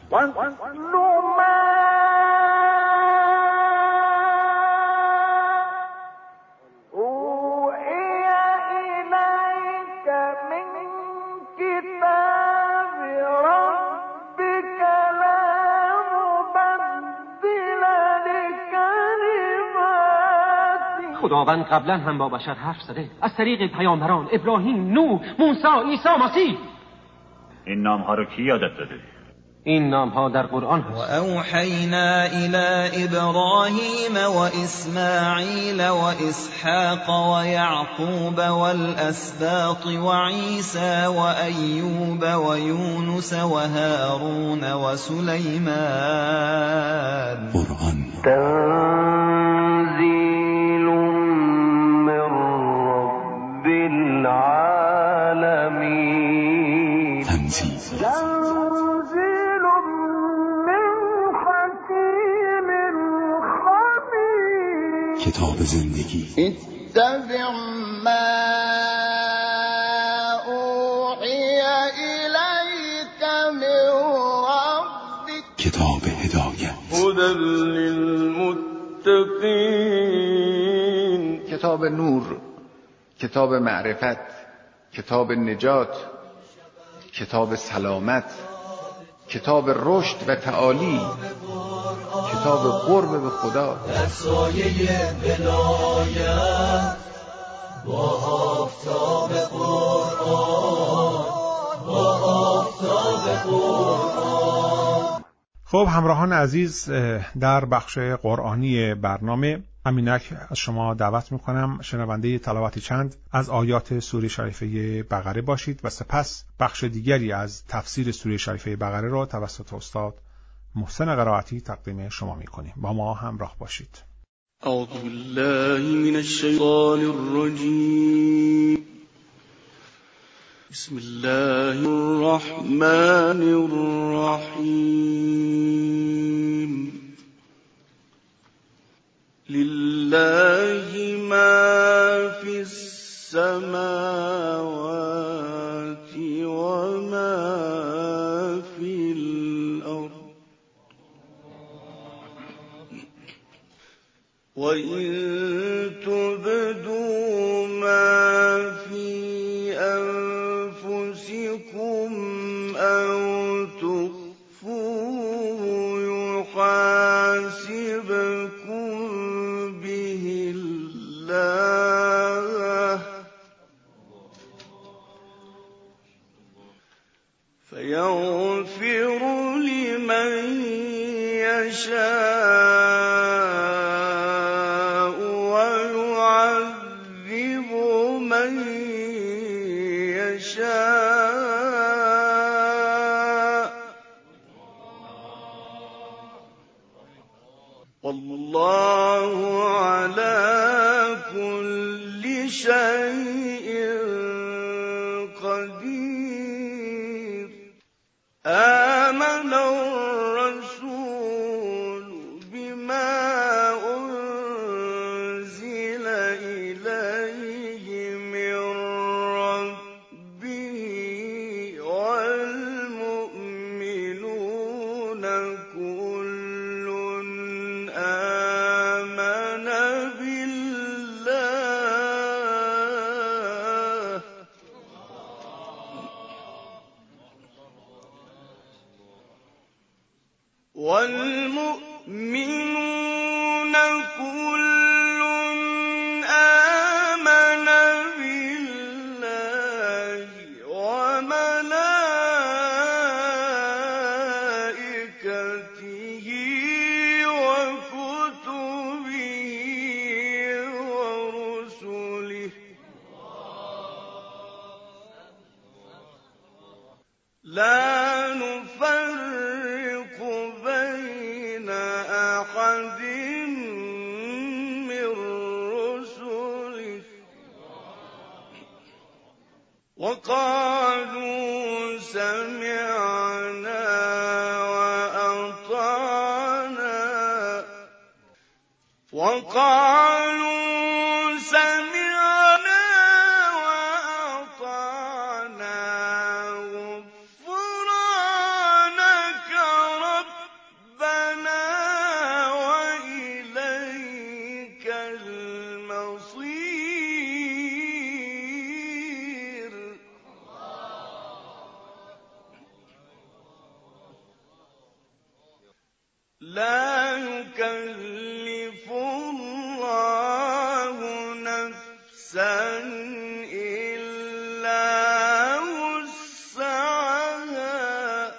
خداوند قبلا هم با بشر حرف زده از طریق پیامبران ابراهیم، نوح، موسی، عیسی مسیح. این نام ها رو کی یادت داده؟ این نام ها در قرآن هست. و اوحینا الی ابراهیم و اسماعیل و اسحاق و یعقوب والاسباط و عیسی و ایوب و یونس و هارون و سلیمان. قرآن تنزیل من رب العالمین. تنزیل کتاب زندگی. اتبع ما اوحی الیک من ربک. کتاب هدایت. هدی للمتقین. کتاب نور، کتاب معرفت، کتاب نجات، کتاب سلامت، کتاب رشد و تعالی، کتاب قرب به خدا. در سایه ولایت با آفتاب قرآن، با آفتاب قرآن. خب همراهان عزیز، در بخش قرآنی برنامه همینک از شما دعوت میکنم شنونده تلاوت چند از آیات سوره شریفه بقره باشید و سپس بخش دیگری از تفسیر سوره شریفه بقره را توسط استاد محسن قرائتی تقدیم شما میکنیم. با ما همراه باشید. اعوذ بالله من الشیطان الرجیم. بسم الله الرحمن الرحیم. لله ما فی السماوات و ما فی الارض و این تبدوا ما فی انفسکم او تخفوه یحاسبکم به الله فیغفر لمن یشاء ويعذب من يشاء والله على كل شيء قدير. آمن الرسول بما أنزل إليه من ربه والمؤمنون كل آمن بالله والمؤمنون كل آمن بالله وملائكته وكتبه ورسله لا نفرق بين وقالوا سمعنا وأطعنا وقالوا سمعنا وأطعنا غفرانك ربنا وإليك المصير. لا يكلف الله نفسا إلا وسعها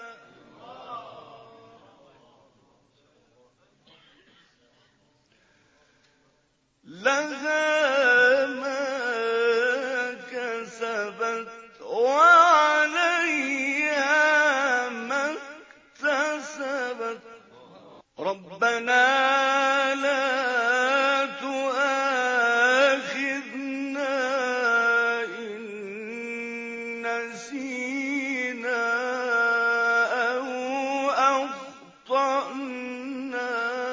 لها ما كسبت وعليها ما اكتسبت. ربنا لا تؤاخذنا إن نسينا أو أخطأنا.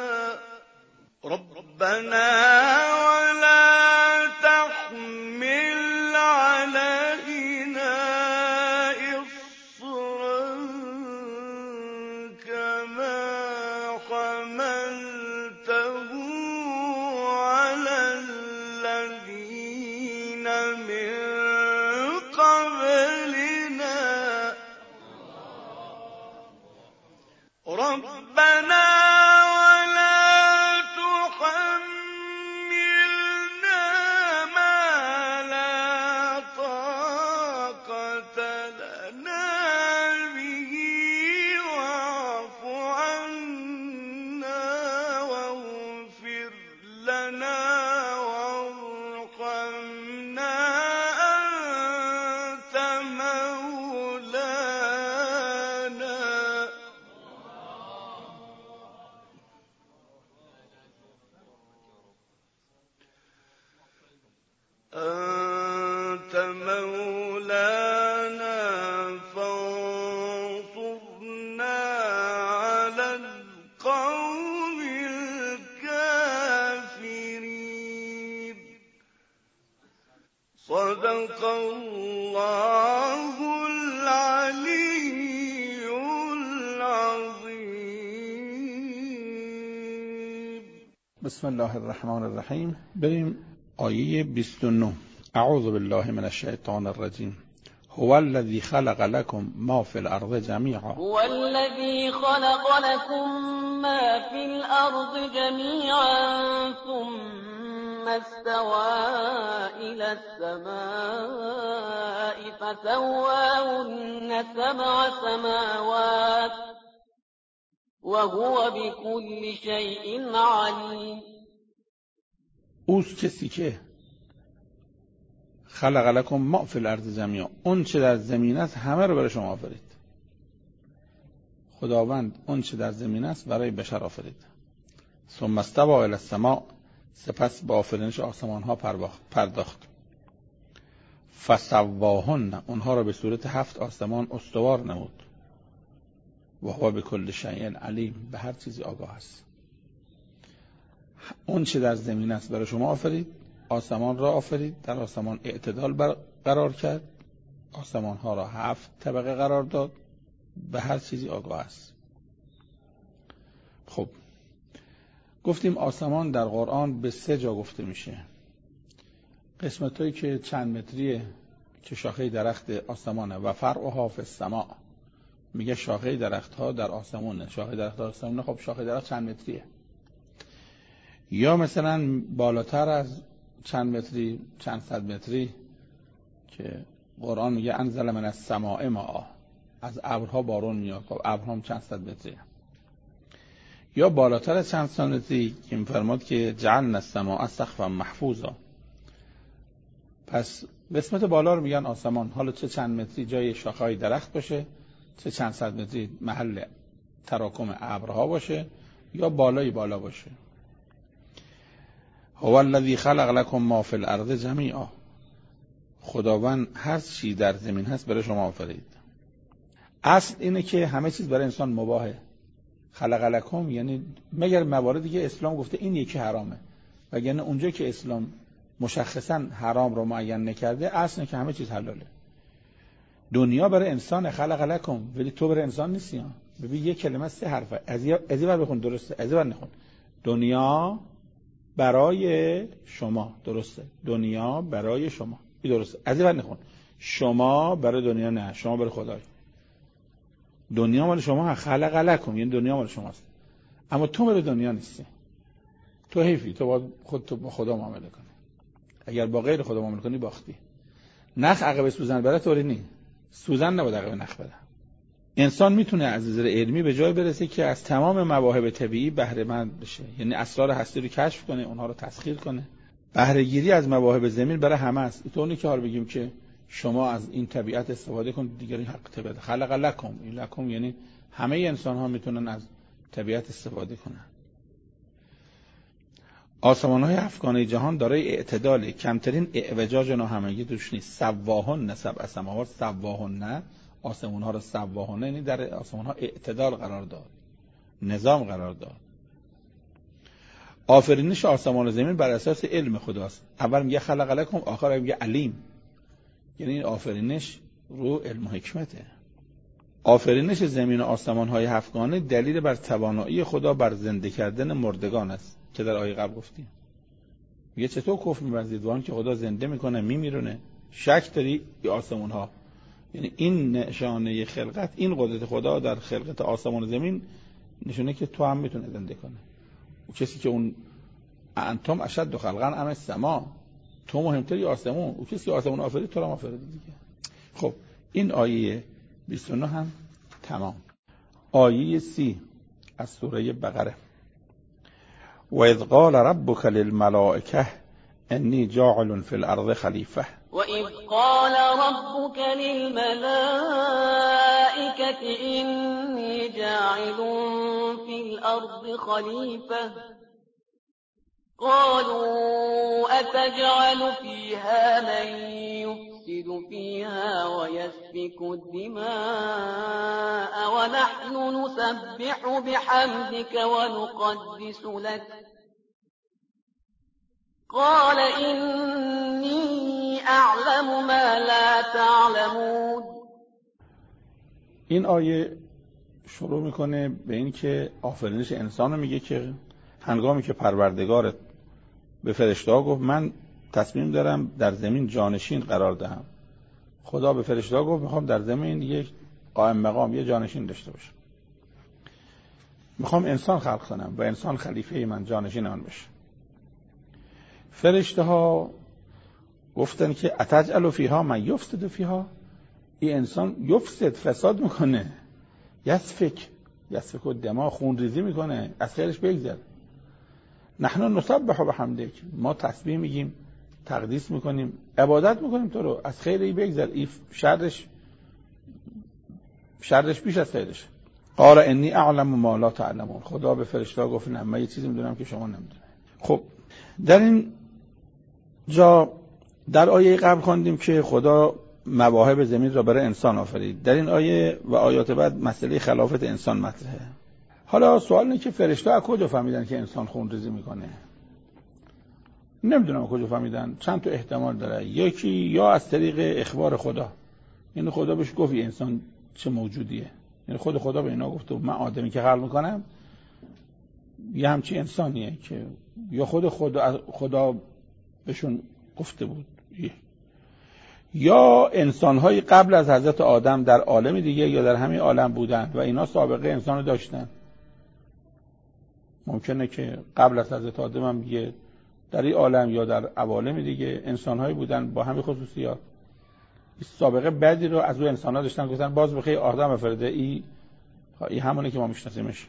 ربنا ولا تحمل علينا إصرا كما حملته على الذين من قبلنا. ربنا أنت مولانا فانصرنا على القوم الكافرين. صدق الله العلي العظيم. بسم الله الرحمن الرحیم. بریم آیه بیست و نه. اعوذ بالله من الشیطان الرجیم. هو الذی خلق لكم ما فی الارض جمیعا. هو الذی خلق لكم ما فی الارض جمیعا ثم استوى إلى السماء فسواهن سبع سماوات وهو بكل شيء عليم. اوست کسی که خلق لکم ما فی الارض جمیعا، اون چه در زمین است همه رو برای شما آفرید. خداوند اون چه در زمین است برای بشر آفرید. ثم استوى الی السماء، سپس با آفرینش آسمان ها پرداخت. فسواهن، اونها را به صورت هفت آسمان استوار نمود. و هو بكل شیء علیم، به هر چیزی آگاه است. اون چه در زمین است برای شما آفرید، آسمان را آفرید، در آسمان اعتدال قرار کرد، آسمان ها را هفت طبقه قرار داد، به هر چیزی آگاه است. خب گفتیم آسمان در قرآن به سه جا گفته میشه. قسمت هایی که چند متریه که شاخه درخت آسمانه و فرعها فی السماء، میگه شاخه درخت ها در آسمانه. شاخه درخت ها آسمانه، خب شاخه درخت چند متریه. یا مثلا بالاتر از چند متری، چند صد متری که قرآن میگه انزل من السماء ماء، از ابرها بارون میاد. خب ابرها هم چند صد متریه. یا بالاتر از چند صد متری که میفرماد که جعلنا السماء سقفا محفوظا. پس قسمت بالا رو میگن آسمان. حالا چه چند متری جای شاخه‌های درخت باشه، چه چند صد متری محل تراکم ابرها باشه، یا بالای بالا باشه. هو الذی خلق لكم ما فی الارض جمیعا، خداوند هر چی در زمین هست برای شما آفرید. اصل اینه که همه چیز برای انسان مباهه. خلق لکم، یعنی مگر مواردی که اسلام گفته این یکی حرامه، وگرنه اونجا که اسلام مشخصا حرام رو معین نکرده، اصلا که همه چیز حلاله. دنیا برای انسان خلق لکم، ولی تو برای انسان نیستی. ببین یک کلمه سه حرفه، از این ور بخون درسته، از این ور نخون. دنیا برای شما، درسته، دنیا برای شما، این درسته، از این ور نخون. شما برای دنیا نه، شما برای خدای. دنیا مال شما، خلق لکم، یعنی دنیا مال شماست، اما تو برای دنیا نیستی. تو حیفی، تو باید خودت با خدا معامله کنی. اگر با غیر خدا معامله کنی باختی. نخ عقب سوزن بره طوری نی، سوزن نباید عقب نخ بره. انسان میتونه از نظر علمی به جای برسه که از تمام مواهب طبیعی بهره مند بشه، یعنی اسرار هستی رو کشف کنه، اونها رو تسخیر کنه. بهره گیری از مواهب زمین برای همه است. اینطوری که حالا بگیم که شما از این طبیعت استفاده کنید، دیگری حق طبیعت. خلق لکم، این لکم یعنی همه انسان ها میتونن از طبیعت استفاده کنن. آسمان های افغانه جهان دارای اعتداله، کمترین اعوجاج و ناهمگی توش نیست. سواهن نسب اسماوات، سواهن نه، آسمان ها رو سواهن، یعنی در آسمان ها اعتدال قرار داد، نظام قرار داد. آفرینش آسمان و زمین بر اساس علم خداست. اول میگه خلق لکم، آخر میگه علیم، یعنی این آفرینش رو علم و حکمته. آفرینش زمین و آسمان های هفتگانه دلیل بر توانایی خدا بر زنده کردن مردگان است که در آیه قبل گفتیم. میگه چطور کفر می‌ورزید وان که خدا زنده میکنه میمیرونه؟ شک داری به آسمان ها؟ یعنی این نشانه خلقت، این قدرت خدا در خلقت آسمان و زمین نشونه که تو هم میتونه زنده کنه. و کسی که اون انتم اشد خلقا ام السما، تو مهمتری آسمون، و کسی که آسمون آفرید تو رو آفرید دیگه. خب این آیه بیست و نه هم تمام. آیه سی از سوره بقره: و اذ قال ربک للملائکه انی جاعل فی الارض خلیفه. وَإِذْ قَالَ رَبُّكَ لِلْمَلَائِكَةِ إِنِّي جَاعِلٌ فِي الْأَرْضِ خَلِيفَةً قَالُوا أَتَجْعَلُ فِيهَا مَن يُفْسِدُ فِيهَا وَيَسْفِكُ الدِّمَاءَ وَنَحْنُ نُسَبِّحُ بِحَمْدِكَ وَنُقَدِّسُ لَكَ قَالَ إِنِّي اعلم ما لا تعلمون. این آیه شروع میکنه به این که آفرینش انسان رو میگه که هنگامی که پروردگارت به فرشته‌ها گفت من تصمیم دارم در زمین جانشین قرار دهم. خدا به فرشته‌ها گفت میخوام در زمین یک قائم مقام، یک جانشین داشته باشم. میخوام انسان خلق کنم و انسان خلیفه من، جانشین من بشه. فرشته‌ها گفتن که اتجعل فیها من یفسد فیها، این انسان یفسد، فساد میکنه، یسفک یسفک الدماء، خون ریزی میکنه، از خیرش بگذر. نحن نسبح بحمدک، ما تسبیح میگیم، تقدیس میکنیم، عبادت میکنیم تو رو، از خیر ای بگذر، این شرش شرش بیش از خیرش. قال انی اعلم ما لا تعلمون، خدا به فرشته‌ها گفت نه من یه چیزی میدونم که شما نمیدونید. خب در این جا در آیه قبل خواندیم که خدا مواهب زمین را برای انسان آفرید. در این آیه و آیات بعد مسئله خلافت انسان مطرحه. حالا سوال اینه که فرشته‌ها از کجا فهمیدن که انسان خونریزی میکنه؟ نمیدونم کجا فهمیدن. چند تا احتمال داره. یکی یا از طریق اخبار خدا، یعنی خدا بهش گفت انسان چه موجودیه، یعنی خود خدا به اینا گفت من آدمی که خلق میکنم یه همچی انسانیه، که یا خود خدا خدا بهشون گفته بود، یا انسان‌های قبل از حضرت آدم در عالم دیگه یا در همین عالم بودن و اینا سابقه انسان رو داشتن. ممکنه که قبل از حضرت آدم هم یه در این عالم یا در عوالم دیگه انسان‌هایی بودن با همین خصوصیات، سابقه بعدی رو از اون انسان‌ها داشتن، گفتن باز بخیر آدم افرده ای این همونه که ما میشناسیمش.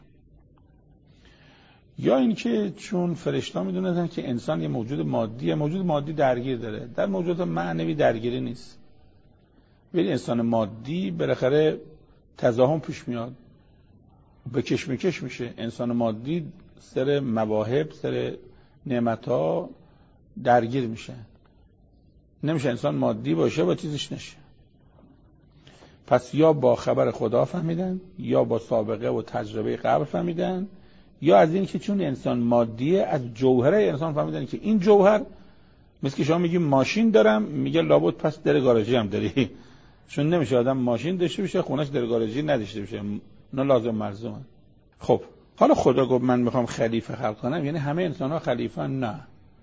یا اینکه چون فرشته‌ها میدونن که انسان یه موجود مادیه، موجود مادی درگیر داره، در موجودات معنوی درگیری نیست. ولی انسان مادی بالاخره تزاحم پیش میاد، به کشمکش میشه. انسان مادی سر مواهب، سر نعمت‌ها درگیر میشه. نمیشه انسان مادی باشه با چیزش نشه. پس یا با خبر خدا فهمیدن، یا با سابقه و تجربه قبل فهمیدن، یا از این که چون انسان مادیه از جوهره انسان فهمیدن که این جوهر، مثل که شما میگی ماشین دارم، میگه لابد پس در گاراژی هم داری، چون نمیشه آدم ماشین داشته باشه خونش در گاراژی نداشته باشه، نه لازم ملزومه. خب حالا خدا گفت من میخوام خلیفه خلق کنم، یعنی همه انسان ها خلیفه؟ نه،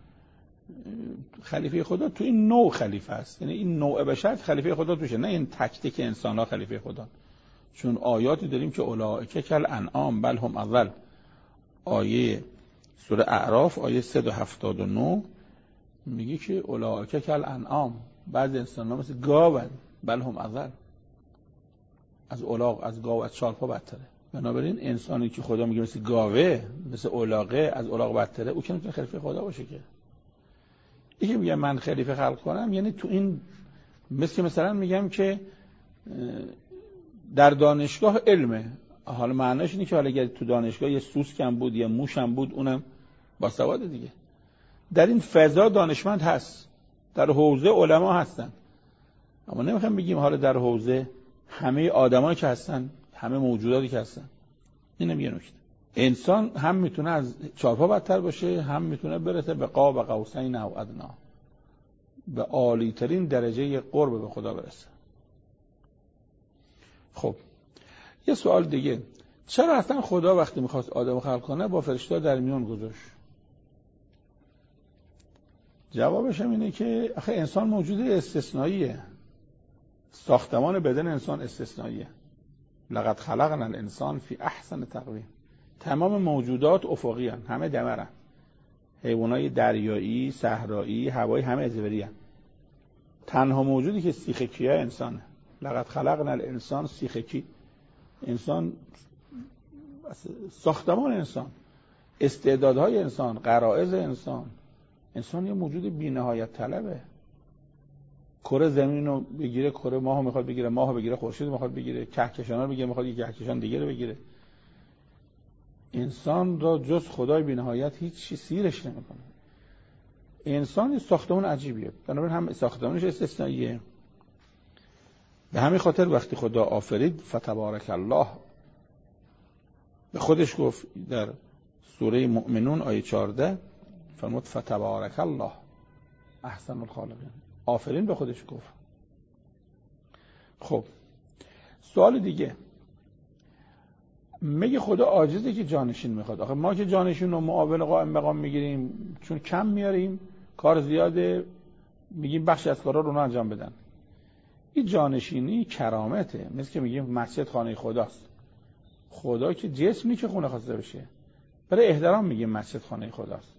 خلیفه خدا تو این نوع خلیفه است، یعنی این نوع بشر خلیفه خدا توشه، نه این تک تک انسان ها خلیفه خدا. چون آیاتی داریم که اولئک کالانعام بل هم اضل، آیه سوره اعراف آیه صد و هفتاد و نه میگه که اولئک کالانعام، بعضی انسان ها مثل گاون، بل هم اضل، از اولاغ، از گاو، از چهار پا بدتره. بنابراین انسانی که خدا میگه مثل گاوه، مثل اولاغه، از اولاغ بدتره، او که نمیتونه خلیفه خدا باشه که. یکی میگه من خلیفه خلق کنم، یعنی تو این مثل که مثلا میگم که در دانشگاه علمه، حالا معناش اینه که حالا اگر تو دانشگاه یه سوسکم بود یا موشم بود اونم باسواد دیگه. در این فضا دانشمند هست، در حوزه علما هستن، اما نمیخوام بگیم حالا در حوزه همه آدمایی که هستن، همه موجوداتی که هستن. اینم یه نکته. انسان هم میتونه از چارپا بدتر باشه، هم میتونه برسه به قاب قوسین او ادنا، به عالی ترین درجه قرب به خدا برسه. خب یه سوال دیگه، چرا اصلا خدا وقتی میخواست آدم خلق کنه با فرشته در میون گذاشت؟ جوابش هم اینه که آخه انسان موجود استثنائیه، ساختمان بدن انسان استثنائیه. لقد خلقنا الانسان فی احسن تقویم. تمام موجودات افقی هستند، همه دمرن، حیوانات دریایی، صحرایی، هوایی، همه ازوری هستند. تنها موجودی که سیخکیه انسانه. لقد خلقنا الانسان سیخکی. انسان ساختمان انسان، استعدادهای انسان، غرایز انسان. انسان یه موجود بی‌نهایت طلبه. کره زمین رو بگیره، کره ماه رو میخواد بگیره، ماه رو بگیره، خورشید رو میخواد بگیره، کهکشان رو بگیره، میخواد یک کهکشان دیگه رو بگیره. انسان را جز خدای بی‌نهایت هیچ چیز سیرش نمیکنه. انسان ساختمان عجیبیه، بنابراین هم ساختمانش استثنائیه. به همین خاطر وقتی خدا آفرید فتبارک الله، به خودش گفت در سوره مؤمنون آیه چهارده فرمود فتبارک الله احسن الخالقین، آفرین به خودش گفت. خب سوال دیگه، میگه خدا عاجزه که جانشین میخواد. آخه ما که جانشین رو معاون قائم مقام میگیریم، چون کم میاریم، کار زیاده، میگیم بخشی از کارا رو اونا انجام بدن. این جانشینی کرامته، مثل که میگیم مسجد خانه خداست. خدا که جسمی که خونه خواسته بشه، برای احترام میگیم مسجد خانه خداست.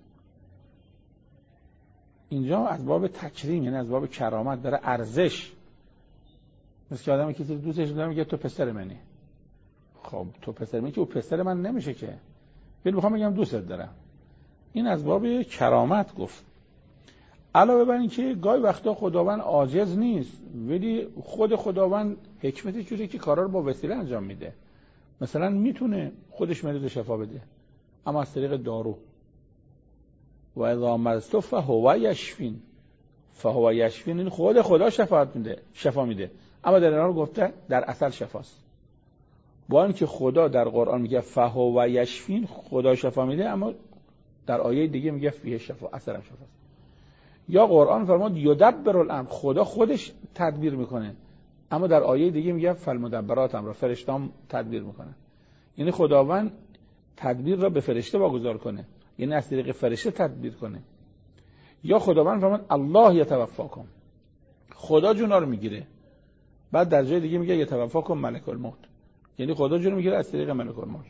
اینجا از باب تکریم، یعنی از باب کرامت، داره ارزش. مثل که آدم کسی دوستش داره میگه تو پسر منی. خب تو پسر منی که او پسر من نمیشه که، ولی میخوام بگم دوستت دارم. این از باب کرامت گفت. علاوه بر این که گاهی وقتا خداوند عاجز نیست، ولی خود خداوند حکمتش جوریه که کارا رو با وسیله انجام میده. مثلا میتونه خودش مریض شفا بده، اما از طریق دارو. و اذا مرضت فهو یشفین، فهو یشفین، این خود خدا شفاعت میده، شفا میده، اما در این حال گفته در اصل شفاست. با اینکه خدا در قرآن میگه فهو یشفین، خدا شفا میده، اما در آیه دیگه میگه فیه شفا، اصلا شفاست. یا قرآن فرمود یدبر الامر، خدا خودش تدبیر میکنه، اما در آیه دیگه میگه فالمدبرات امر، فرشتام تدبیر میکنه. یعنی خداوند تدبیر را به فرشته واگذار کنه، یعنی از طریق فرشته تدبیر کنه. یا خداوند فرمود الله یتوفاکم، خدا جونا رو میگیره. بعد در جای دیگه میگه یتوفاکم ملک الموت، یعنی خدا جون میگیره از طریق ملک الموت.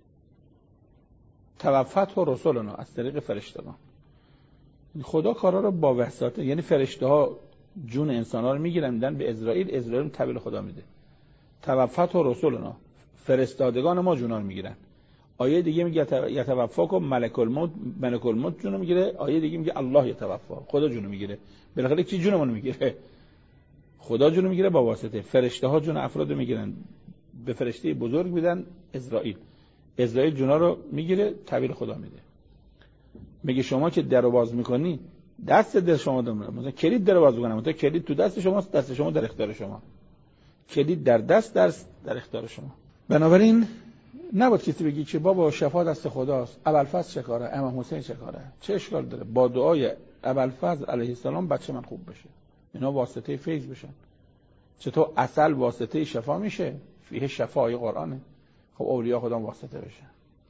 توفت و رسولنا، از طریق فرشتگان. خدا کارا رو با وساطه، یعنی فرشته ها جون انسان ها رو میگیرن میدن به اسرائیل، اسرائیل تحویل خدا میده. توفت و رسولنا، فرستادگان ما جونا رو میگیرن. آیه دیگه میگه یتوفاکم ملک الموت، ملک الموت جون میگیره. آیه دیگه میگه الله یتوفا، خدا جون میگیره. بالاخره کی جونمون میگیره؟ خدا جون میگیره با واسطه فرشته ها جون افراد میگیرن، به فرشته بزرگ میدن اسرائیل، اسرائیل جونا رو میگیره تحویل خدا میده. میگه شما که درو باز میکنی دست در شما داره، مثلا کلید داره باز بکنه، مثلا کلید تو دست شماست، دست شما در اختیار شما. کلید در دست در در اختیار شما. بنابراین نباید کسی بگی که بابا شفا دست خداست، ابوالفضل چه کاره، امام حسین چه کاره، چه اشکال داره با دعای ابوالفضل علیه السلام بچه من خوب بشه، اینا واسطه فیض بشن. چطور عسل واسطه شفا میشه؟ فیه شفای قرآنه. خب اولیاء خدا واسطه بشن.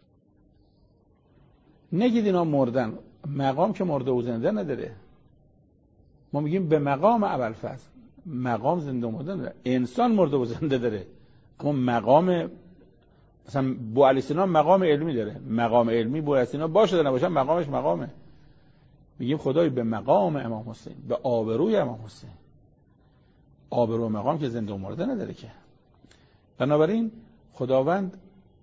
نگید اینا مردن، مقام که مرده و زنده نداره. ما میگیم به مقام ابوالفضل، مقام زنده و مرده نداره. انسان مرده و زنده داره، اما مقام مثلا بو علی سینا مقام علمی داره. مقام علمی بو علی سینا باشه یا نباشه مقامش مقامه. میگیم خدای به مقام امام حسین، به آبروی امام حسین. آبرو مقام که زنده و مرده نداره که. بنابراین خداوند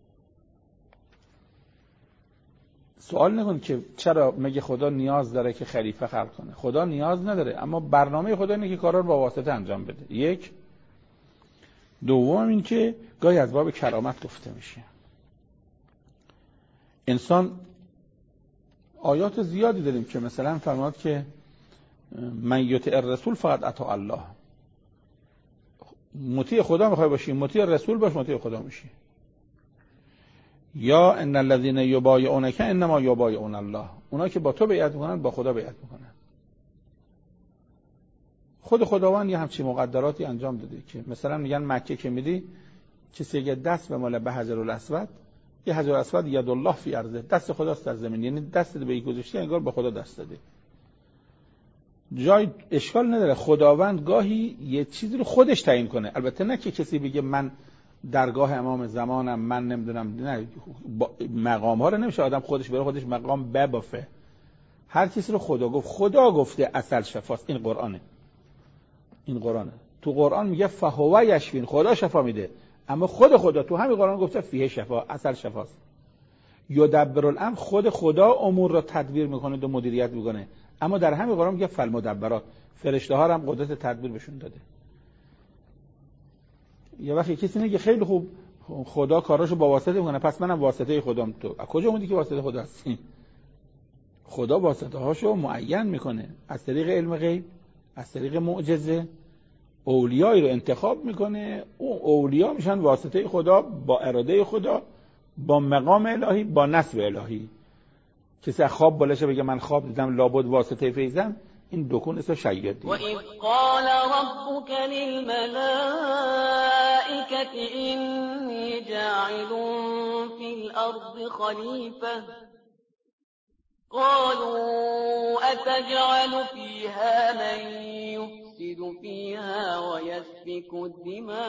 سوال نکن که چرا مگه خدا نیاز داره که خلیفه خلق کنه. خدا نیاز نداره، اما برنامه خدا اینه که کارا رو با واسطه انجام بده. یک. دوم این که گاهی از باب کرامت گفته میشه. انسان آیات زیادی داریم که مثلا فرماد که من یطع الرسول فقط اطاع الله. مطیع خدا میخوای باشی، مطیع رسول باش، مطیع خدا میشی. یا ان الذين يبايعونك انما يبايعون الله. اونا که با تو بیعت میکنن با خدا بیعت میکنن. خود خداوند یه همچین مقدراتی انجام داده که مثلا میگن مکه که میری کسی اگه دست به مال به حجر الاسود، یه حجر الاسود ید الله فی ارضه، دست خداست در زمین، یعنی دست به یک گذاشتی انگار به خدا دست داده. جای اشکال نداره خداوند گاهی یه چیزی رو خودش تعیین کنه. البته نه که کسی بگه من درگاه امام زمانم، من نمیدونم، نه مقام ها رو نمیشه آدم خودش بره خودش مقام ببافه. هر چیزی رو خدا گفت. خدا گفته اصل شفاست. این قرآنه. این قرآنه. تو قرآن میگه فهو یشفین، خدا شفا میده. اما خود خدا تو همین قرآن گفته فیه شفا، اصل شفاست. یدبر الامر، خود خدا امور را تدبیر میکنه و مدیریت میکنه. اما در همین قرآن میگه فالمدبرات، فرشته ها هم قدرت تدبیر بهشون داده. یه وقتی کسی میگه خیلی خوب خدا کاراشو با واسطه میکنه، پس منم واسطه خدام. تو از کجا اومدی که واسطه خدا هستی؟ خدا واسطه هاشو معین میکنه از طریق علم غیب، از طریق معجزه. اولیایی رو انتخاب میکنه، اون اولیا میشن واسطه خدا با اراده خدا، با مقام الهی، با نصب الهی. کسی خواب بالشه بگه من خواب دیدم لابد واسطه فیضم، این دکون اسم شیاد دی. و اذ قال ربک للملائکة انی جاعل فی الارض خلیفة قالوا اتجعل فیها من یفسد فیها ویسفک الدماء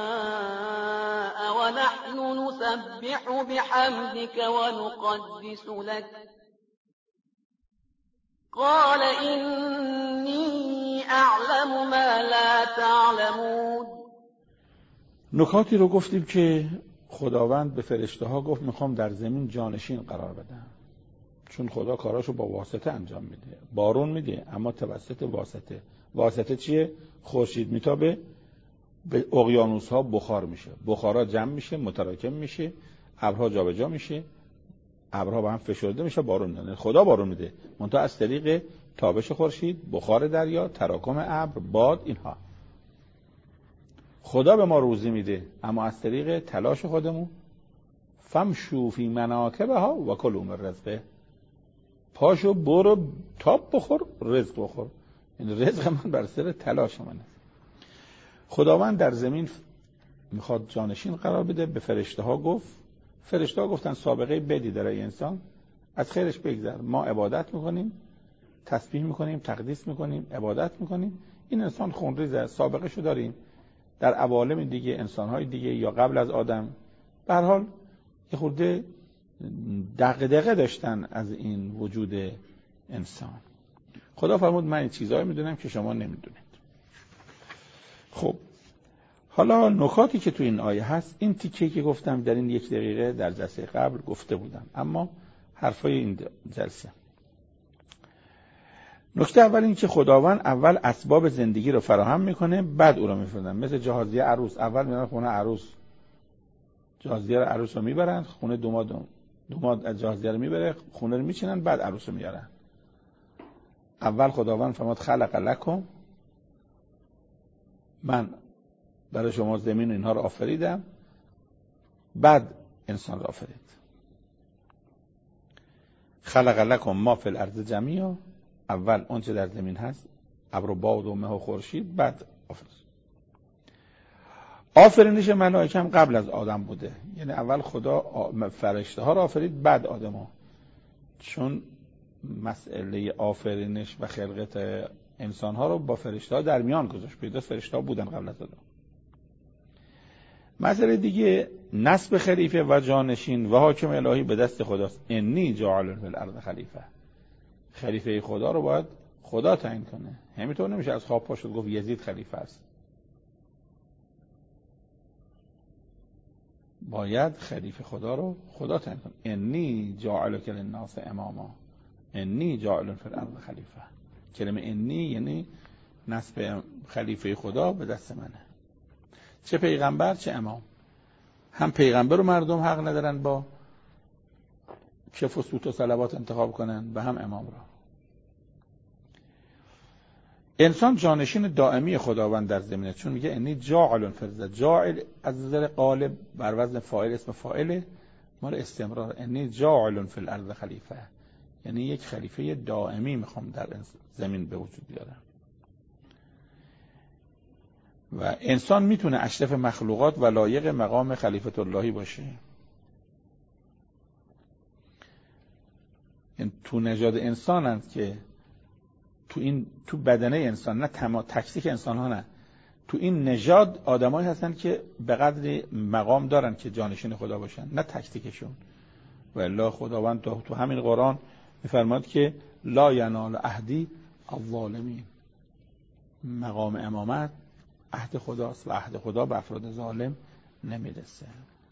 ونحن نسبح بحمدك ونقدس لك قال إني أعلم ما لا تعلمون. نکاتی رو گفتیم که خداوند به فرشته ها گفت میخوام در زمین جانشین قرار بدم، چون خدا کاراشو با واسطه انجام میده. بارون میده اما توسط واسطه. واسطه چیه؟ خورشید میتابه، به اقیانوس ها بخار میشه، بخارا جمع میشه، متراکم میشه، ابرها جابجا میشه، ابرها با هم فشرده میشه، بارون میاد. خدا بارون میده، منتها از طریق تابش خورشید، بخار دریا، تراکم ابر، باد، اینها. خدا به ما روزی میده اما از طریق تلاش خودمون. فمشوا فی مناکبها و کلوا من رزقه. پاشو برو تاب بخور، رزق بخور. این رزق من بر سر تلاش منه. خداوند در زمین میخواد جانشین قرار بده. به فرشته ها گفت، فرشته ها گفتن سابقه بدی داره این انسان، از خیرش بگذر. ما عبادت میکنیم، تسبیح میکنیم، تقدیس میکنیم، عبادت میکنیم. این انسان خونریزه، سابقه شو داریم در عوالم دیگه، انسانهای دیگه یا قبل از آدم. به هر حال یه خورده دغدغه داشتن از این وجود انسان. خدا فرمود من این چیزایی میدونم که شما نمیدونید. خب حالا نکاتی که تو این آیه هست، این تیکه که گفتم در این یک دقیقه در جلسه قبل گفته بودم، اما حرفای این جلسه. نکته اول این که خداوند اول اسباب زندگی رو فراهم میکنه، بعد او رو میفرستن. مثل جهازیه عروس، اول میرن خونه عروس، جهازیه عروس رو میبرن خونه دوماد، دوماد از جهازیه رو میبره خونه رو میچینن، بعد عروس رو میارن. اول خداوند فرمود خلق لکم، من برای شما زمین اینها رو آفریدم، بعد انسان رو آفرید. خلق لکم ما فی الارض جمیعا، اول اون چه در زمین هست، ابر و باد و مه و خورشید، بعد آفرید. آفرینش ملائکه هم قبل از آدم بوده، یعنی اول خدا فرشته ها رو آفرید بعد آدم ها، چون مسئله آفرینش و خلقت انسان ها رو با فرشته ها در میان گذاشت، پیدا فرشته ها بودن قبل از آدم. مسئله دیگه نسب خلیفه و جانشین و حاکم الهی به دست خداست. انی جاعل فی الارض خلیفه، خلیفه خدا رو باید خدا تعیین کنه، همینطور نمیشه از خواب پا شد گفت یزید خلیفه است. باید خلیفه خدا رو خدا تعیین کنه. انی جاعل للناس اماما، انی جاعل فی الارض خلیفه. کلمه انی یعنی نسب خلیفه خدا به دست منه، چه پیغمبر چه امام. هم پیغمبر و مردم حق ندارن با کف و سوت و صلوات انتخاب کنن و هم امام را. انسان جانشین دائمی خداوند در زمینه، چون میگه انی جاعل فی الارض، جاعل از نظر قالب بر وزن فاعل، اسم فاعل مال استمرار. انی جاعل فی الارض خلیفه، یعنی یک خلیفه دائمی میخوام در زمین به وجود بیارم. و انسان میتونه اشرف مخلوقات و لایق مقام خلیفت اللهی باشه. این تو نژاد انسان هست که تو این تو بدنه انسان، نه تمام تکتیک انسان ها، نه تو این نژاد آدمایی هستن که به قدر مقام دارن که جانشین خدا باشن، نه تکتیکشون. و الا خداوند تو, تو همین قرآن میفرماد که لا ینال عهدی الظالمین، مقام امامت عهد خداست و عهد خدا به افراد ظالم نمیرسه.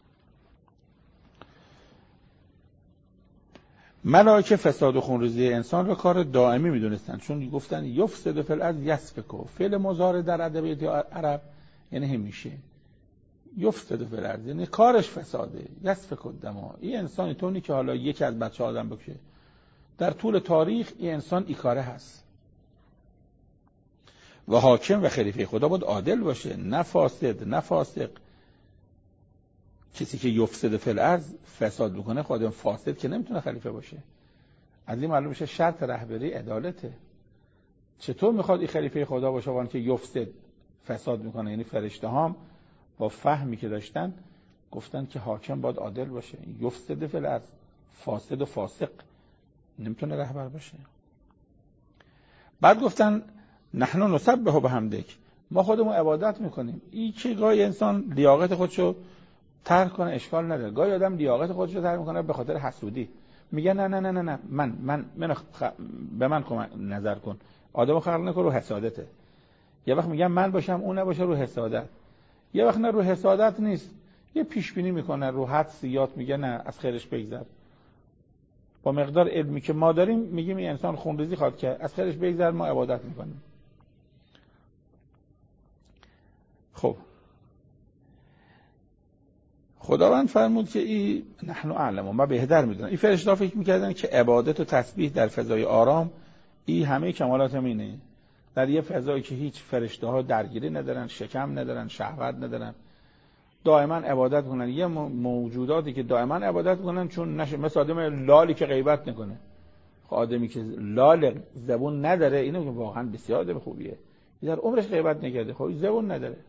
ملائکه فساد و خونریزی انسان را کار دائمی میدونستن، چون گفتن یفسد فی الارض یسفک، فعل مضارع در ادبیات عرب یعنی همیشه یفسد فی الارض، یعنی کارش فساده. یسفک الدما، این انسانی تونی که حالا یکی از بچه آدم بکشه، در طول تاریخ این انسان این کاره هست. و حاکم و خلیفه خدا باید عادل باشه، نه فاسد نه فاسق. کسی که یفسد فی الارض فساد میکنه، خودم فاسد که نمیتونه خلیفه باشه. از این معلوم میشه شرط رهبری عدالته. چطور میخواد این خلیفه خدا باشه وان که یفسد فساد میکنه؟ یعنی فرشته هام با فهمی که داشتن گفتن که حاکم باید عادل باشه. یفسد فی الارض، فاسد و فاسق نمیتونه رهبر باشه. بعد گفتن نحن نسبح بحمدک، ما خودمون عبادت میکنیم. این که گاهی انسان لیاقت خودشو ترک کنه اشکال نداره، گاهی آدم لیاقت خودشو ترک میکنه به خاطر حسودی، میگه نه نه نه نه نه من من, من خ... به من کمک نظر کن. آدمو خلق نکن رو حسادته. یه وقت میگم من باشم اون نباشه رو حسادت، یه وقت نه رو حسادت نیست، یه پیش بینی میکنه رو حد سیات، میگه نه از خیرش بگذر. با مقدار علمی که ما داریم میگیم این انسان خونریزی خواد که از خیرش بگذر، ما عبادت میکنیم. خب خداوند فرمود که این نحن اعلم، ما بهتر میدونن. این فرشته فکر میکردن که عبادت و تسبیح در فضای آرام این همه کمالات اینه، در یه فضایی که هیچ فرشته ها درگیری ندارن، شکم ندارن، شهوت ندارن، دائما عبادت کنن. یه موجوداتی که دائما عبادت کنن، چون نشه مثل آدم لالی که غیبت نکنه. خب آدمی که لال زبون نداره، اینو که واقعا بسیار آدم خوبیه، در عمرش غیبت نکرده، خب زبون نداره.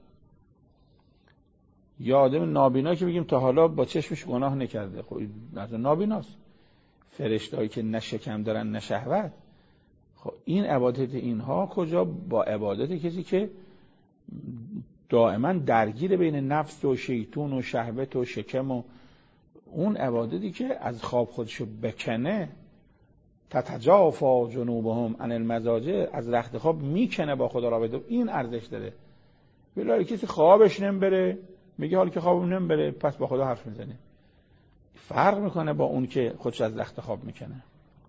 یا آدم نابینا که بگیم تا حالا با چشمش گناه نکرده، خب از نابیناست. فرشتهایی که نه شکم دارن نه شهوت، خب این عبادت اینها کجا با عبادت کسی که دائما درگیر بین نفس و شیطون و شهوت و شکم و اون عبادتی که از خواب خودشو بکنه، تتجافا جنوبهم عن المضاجع، از رخت خواب میکنه با خدا رابطه، این ارزش داره. ولی کسی خوابش نمیبره، میگه حالا که خوابم نمیبره پس با خدا حرف میزنه، فرق میکنه با اون که خودش از رخت خواب میکنه.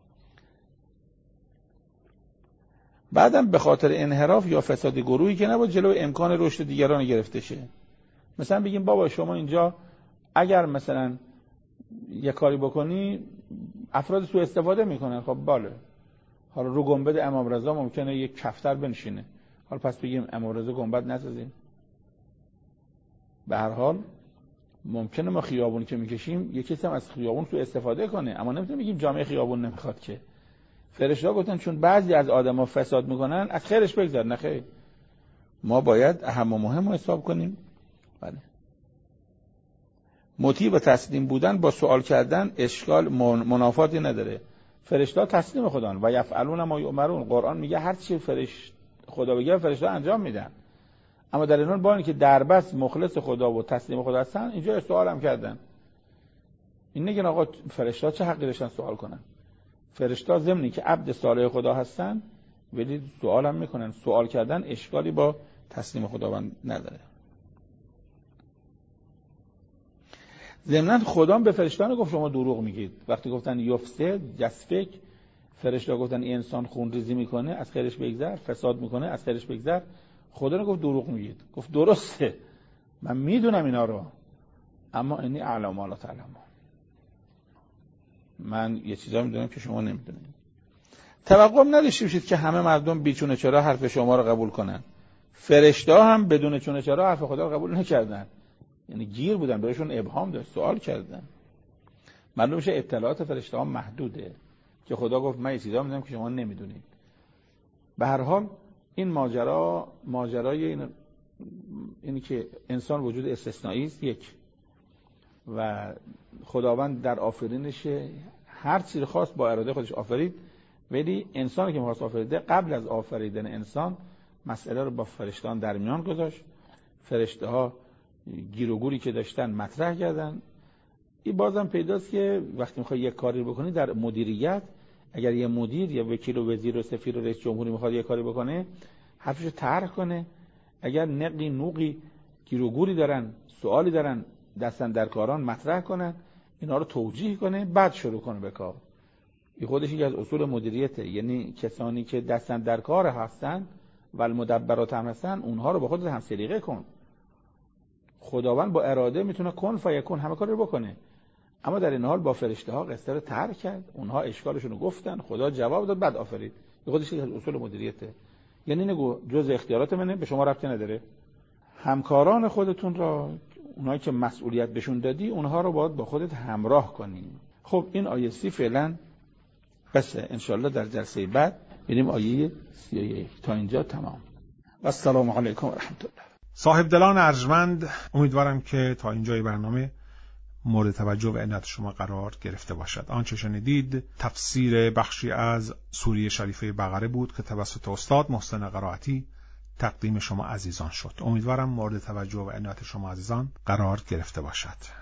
بعدم به خاطر انحراف یا فساد گروهی که نباید جلو امکان رشد دیگران گرفته شه. مثلا بگیم بابا شما اینجا اگر مثلا یه کاری بکنی افراد سوء استفاده میکنن، خب باله حالا رو گنبد امام رضا ممکنه یک کفتر بنشینه، حالا پس بگیم امام رضا گنبد نسازیم؟ به هر حال ممکنه ما خیابون که میکشیم یک کسی هم از خیابون تو استفاده کنه، اما نمیتونیم بگیم جامعه خیابون نمیخواد که. فرشته‌ها گفتن چون بعضی از آدم‌ها فساد میکنن از خیرش بگذر. نه خیر، ما باید اهم و مهم رو حساب کنیم. بله. مطیع و تسلیم بودن با سوال کردن اشکال منافاتی نداره. فرشته‌ها تسلیم خدان و یفعلون ما یؤمرون. قرآن میگه هر چی فرشت خدا بگه فرشته‌ها انجام میدن. اما در این حال با اینکه دربست مخلص خدا و تسلیم خدا هستن، اینجا سوال هم کردن. این نگن آقا فرشته‌ها چه حقی داشتن سوال کنن؟ فرشته‌ها ضمنی که عبد صالح خدا هستن ولی سوال هم میکنن. سوال کردن اشکالی با تسلیم خداوند نداره. ضمناً خدا به فرشته‌ها گفت شما دروغ میگید. وقتی گفتن یفسد جسفک، فرشته‌ها گفتن این انسان خون ریزی میکنه از خیرش بگذر، فساد میکنه از خیرش بگذر. خدا گفت دروغ میگید. گفت درسته، من میدونم اینا رو، اما انی اعلم ما لا تعلمون. من یه چیزا میدونم که شما نمیدونید. توقع نداشته باشید که همه مردم بیچونه چرا حرف شما رو قبول کنن. فرشته‌ها هم بدون چونه چرا حرف خدا رو قبول نکردن. یعنی گیر بودن، بهشون ابهام داشت، سوال کردن. معلوم میشه اطلاعات فرشته‌ها محدوده که خدا گفت من یه چیزا میدونم که شما نمیدونید. به هر حال این ماجرا ماجرای این اینی که انسان وجود استثنایی است یک، و خداوند در آفرینش هر چیز خاص با اراده خودش آفرید، ولی انسانی که می‌خواست آفریده قبل از آفریدن انسان مسئله رو با فرشته‌ها در میان گذاشت. فرشته‌ها گیر و گوری که داشتن مطرح کردن. این بازم پیداست که وقتی می‌خوای یک کاری بکنی در مدیریت، اگر یه مدیر یا وکیل و وزیر و سفیر و رئیس جمهوری می‌خواد یه کاری بکنه، حرفش رو طرح کنه. اگر نقی نوقی گیر و گوری دارن، سوالی دارن، دستن در کاران مطرح کنن، اینا رو توجیه کنه، بعد شروع کنه به کار. این خودش یکی از اصول مدیریته. یعنی کسانی که دستن در کار هستن و المدبرات هم هستن، اونها رو با خودت هم سلیقه کن. خداوند با اراده میتونه کن فیکون همه کار رو بکنه، اما در این حال با فرشته ها قصه رو طرح کرد، اونها اشکالشون رو گفتن، خدا جواب داد، بعد آفرید. این خودش یکی از اصول مدیریته. یعنی نگو جز اختیارات منه، به شما ربطی نداره. همکاران خودتون را، اونایی که مسئولیت بهشون دادی، اونها رو باید با خودت همراه کنی. خب این آیه سی فعلا بسه. انشالله در جلسه بعد بریم آیه سی و یک. تا اینجا تمام. السلام علیکم و رحمت الله. صاحب دلان ارجمند، امیدوارم که تا اینجای برنامه مورد توجه و عنایت شما قرار گرفته باشد. آنچه شنیدید تفسیر بخشی از سوره شریفه بقره بود که توسط استاد محسن قرائتی تقدیم شما عزیزان شد. امیدوارم مورد توجه و عنایت شما عزیزان قرار گرفته باشد.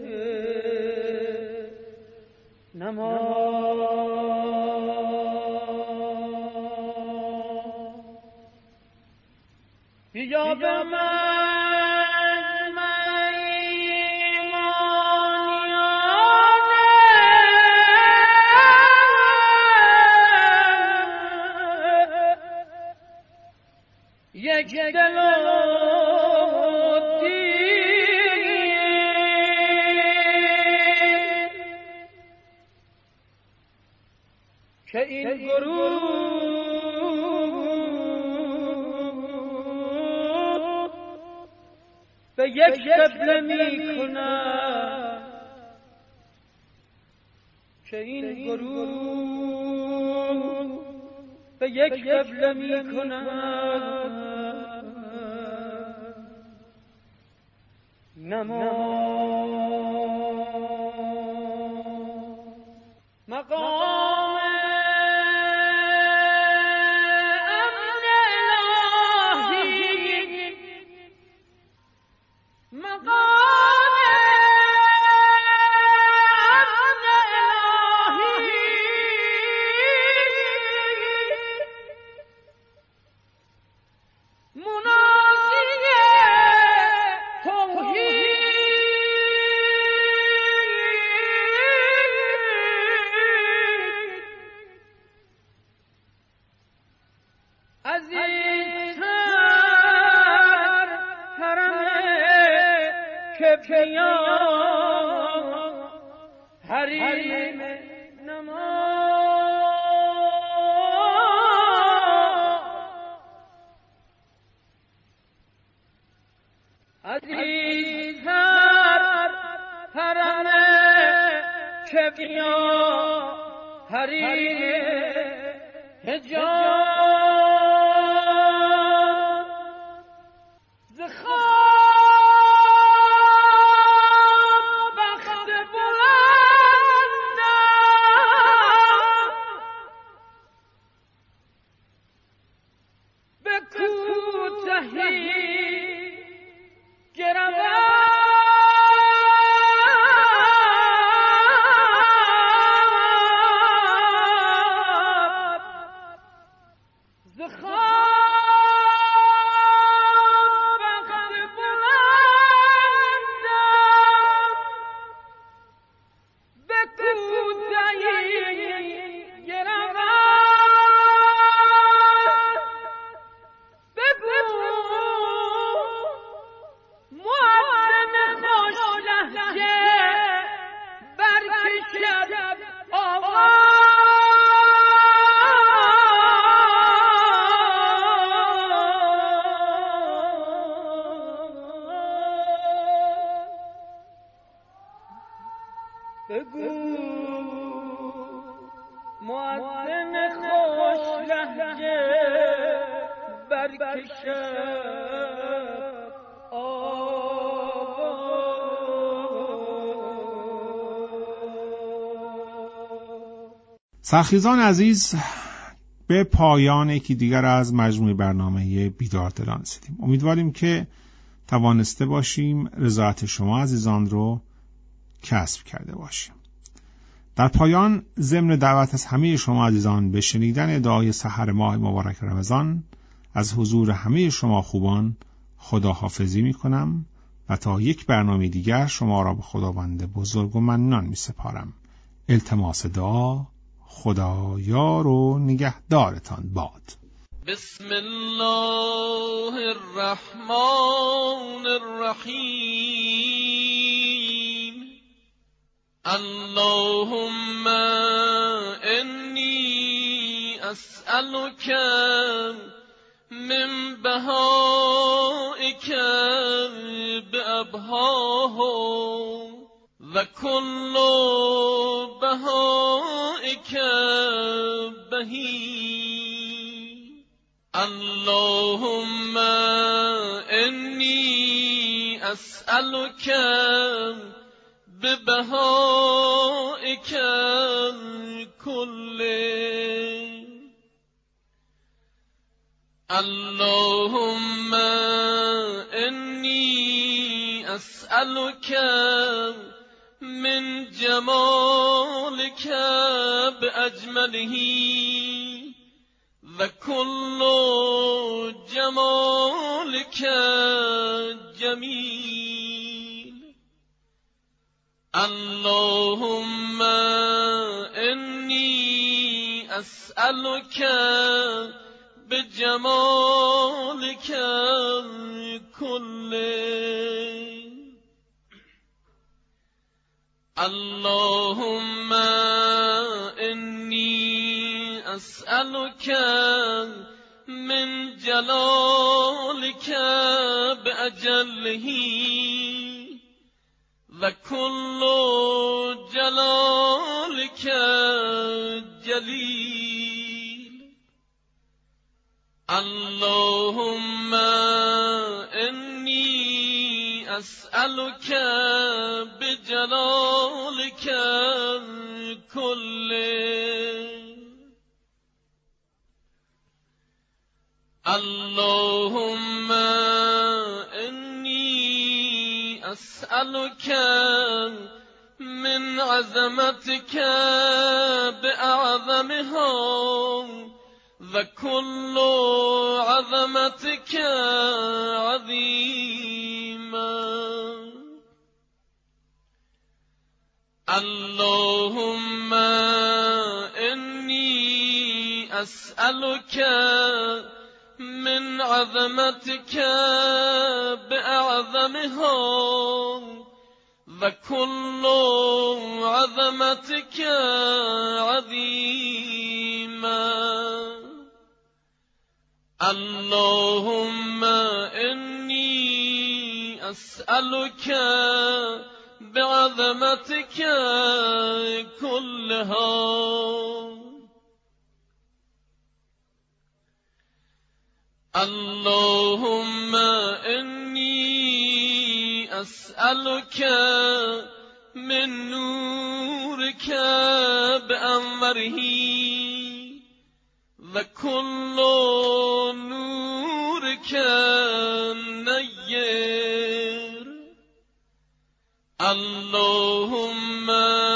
نماز بیا به یک دل و دین که این گروه به یک قبله می کند که این گروه به یک قبله می کند مقام امن الهی مقام امن الهی منادی توحید عزیزتر حرم کبریان حریم نماز عزیزتر حرم کبریان حریم حجاب سرخیزان عزیز، به پایان یکی دیگر از مجموعه برنامه بیدار دلان رسیدیم. امیدواریم که توانسته باشیم رضایت شما عزیزان رو کسب کرده باشیم. در پایان ضمن دعوت از همه شما عزیزان به شنیدن دعای سحر ماه مبارک رمضان از حضور همه شما خوبان خداحافظی می کنم و تا یک برنامه دیگر شما را به خداوند بزرگ و منان می سپارم. التماس دعا، خدا یار و نگهدارتان باد. بسم الله الرحمن الرحیم. اللهم انی اسألک من بهائک بأبهاهم و کل بهائک بهی. اللهم انی اسألک ببهائک کله. اللهم انی اسألک من جمالك بأجمله و کل جمالك جمیل. اللهم انی اسألك بجمالك كله. اللهم انی اسألك من جلالك بأجله وكل جلالك جلیل. اللهم انی اسألك بجلالك كله. اللهم انی اسألك من عظمتك بأعظمها وكل عظمتك عظيما. اللهم انی اسألك من عظمتك بأعظمها وكل عظمتك عظيما. اللهم انی اسألك بعظمتك كلها. اللهم انی اسألك من نورك بأنوره وكل نورك نير. اللهم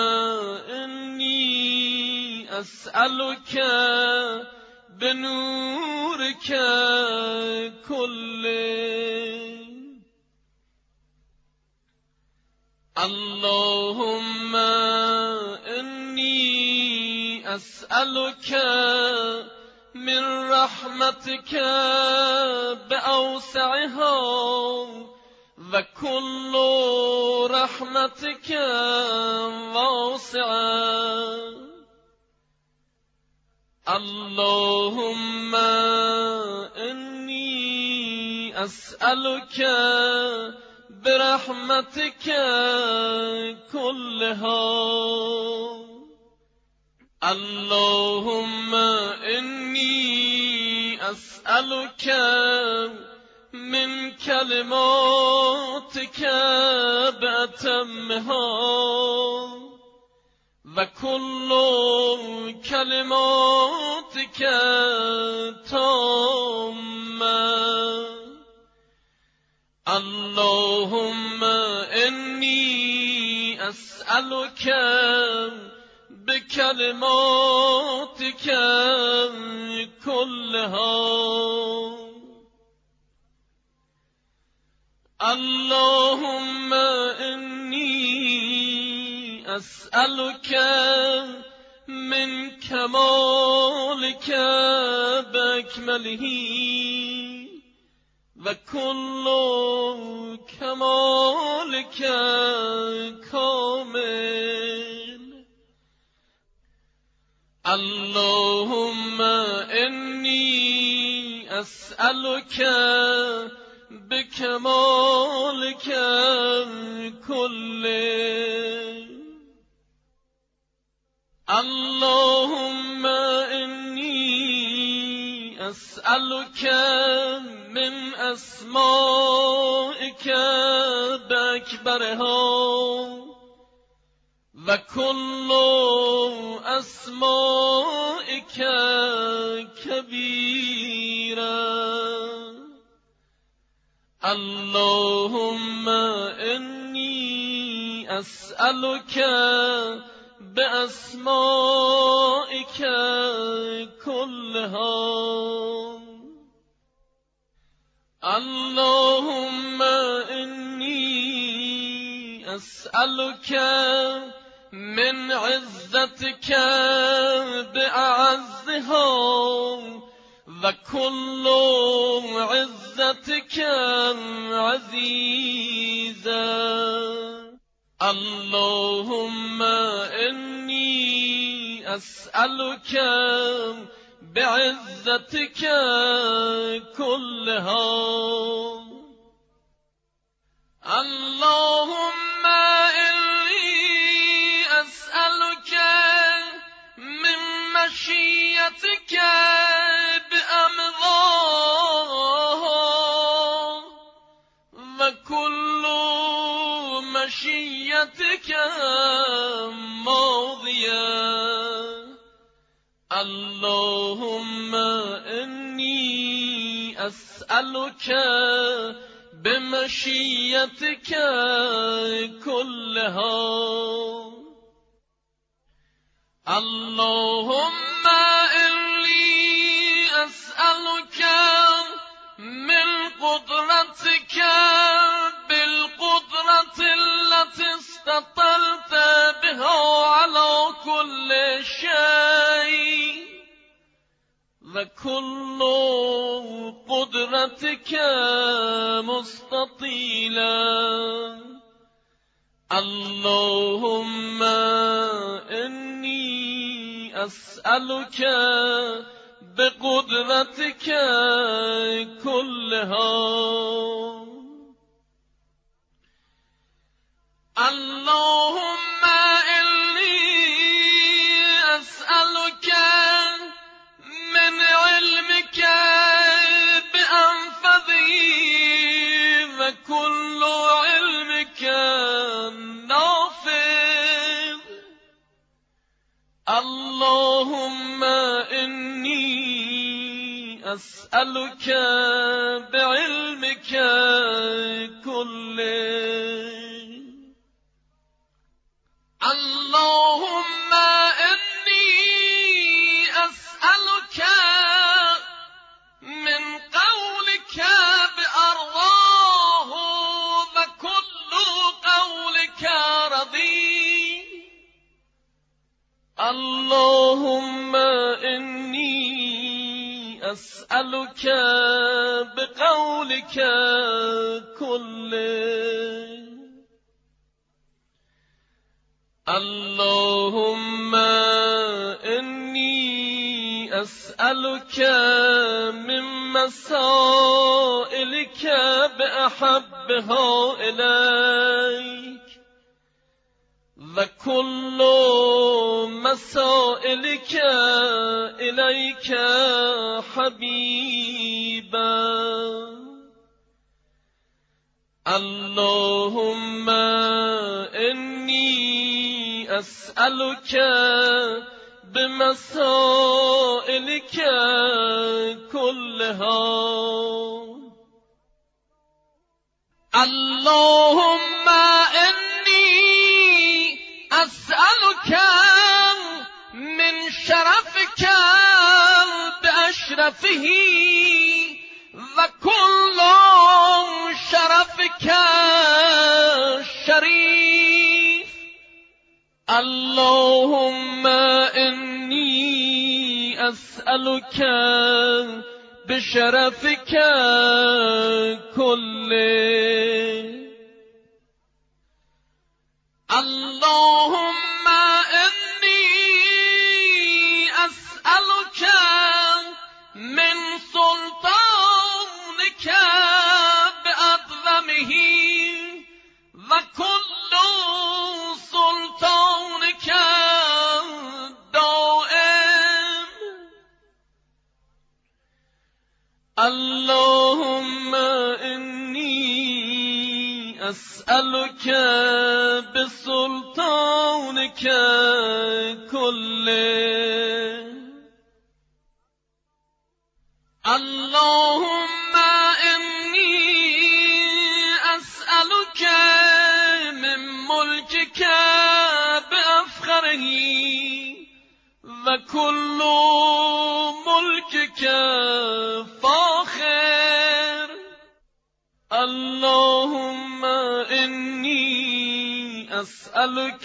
انی اسألك بنورك كله. اللهم انی اسألك من رحمتك بأوسعها وكل رحمتك واسعة. اللهم انی اسألك برحمتك كلها. اللهم انی اسألك من كلماتك بأتمها وكل كلماتك تامة. اللهم انی اسألك بكلماتك كلها. اللهم انی اسألك من كمالك بأكمله وكل كمالك كامل. اللهم انی اسألك بكمالك كله. اللهم انی اسألك من اسمائك بأكبرها وكل اسمائك كبيرا. اللهم انی اسألك بأسمائك كلها. اللهم إني أسألك من عزتك بأعزها وكل عزتك عزيزا اللهم إني أسألك بعزتك كلها اللهم إني أسألك من مشيتك بأمضاها وكل مشيتك ماضية اللهم إني أسألك بمشيتك كلها اللهم إني أسألك من قدرتك بالقدرة التي استطلت بها على كل شيء وكل قدرتك مستطيلا اللهم إني أسألك بقدرتك كلها اللهم إني أسألك من علمك بأنفذه وكل علمك نافذ اللهم إني أسألك بعلمك كله اللهم إني أسألك من قولك بأرضاه وكل قولك رضي اللهم إني أسألك بقولك كله اللهم إني أسألك من مسائلك بأحبها إليك وكل مسائلك إليك حبيبا اللهم إني أسألك بمسائلك كلها اللهم إني أسألك من شرفك بأشرفه وكل شرفك شريف اللهم إني أسألك بشرفك كله اللهم إني أسألك من سلطانك بأعظمه وكل سلطانك دائم اللهم إني أسألك بسلطانك كله اللهم إني أسألك من ملكك بأفخره وكل ملكك فاخر اللهم إني أسألك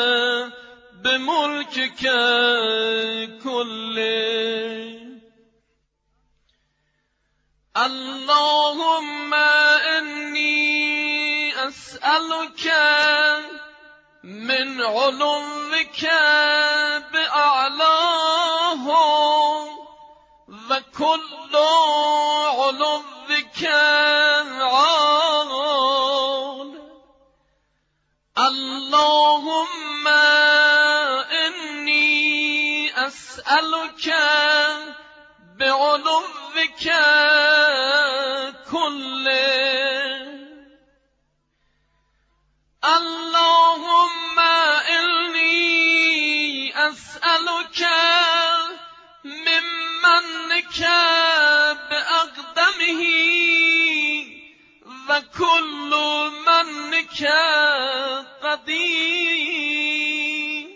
بملكك كله اللهم إني أسألك من علوك بأعلاه وكل علوك عال اللهم إني أسألك بعلوك كله اللهم إني أسألك من منك بأقدمه وكل منك قديم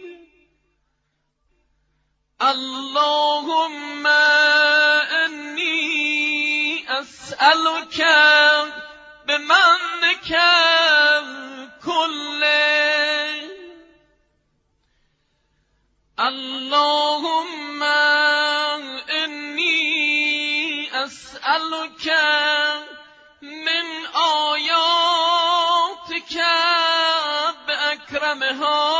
اللهم إني أسألك بمنك كله اللهم إني أسألك من آياتك بأكرمها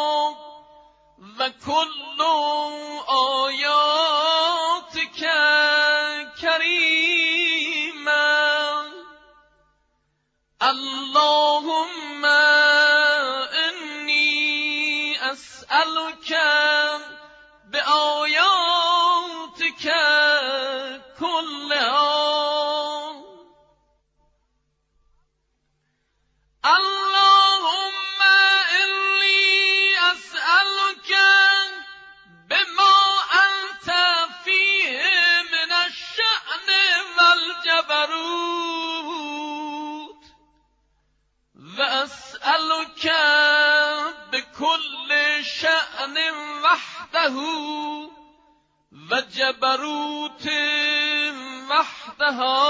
وكل آياتك كريما اللهم إني أسألك بآياتك كلها اللهم إني أسألك بما أنت فيه من الشأن والجبروت وأسألك بكل شأن وحده وجبروت وحدها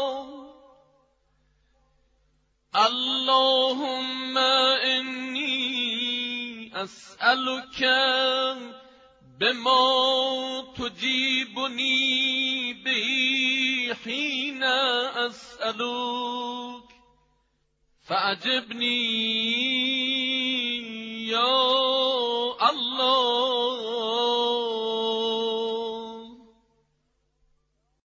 اللهم إني أسألك بما تجيبني به حين أسألك فأجبني يا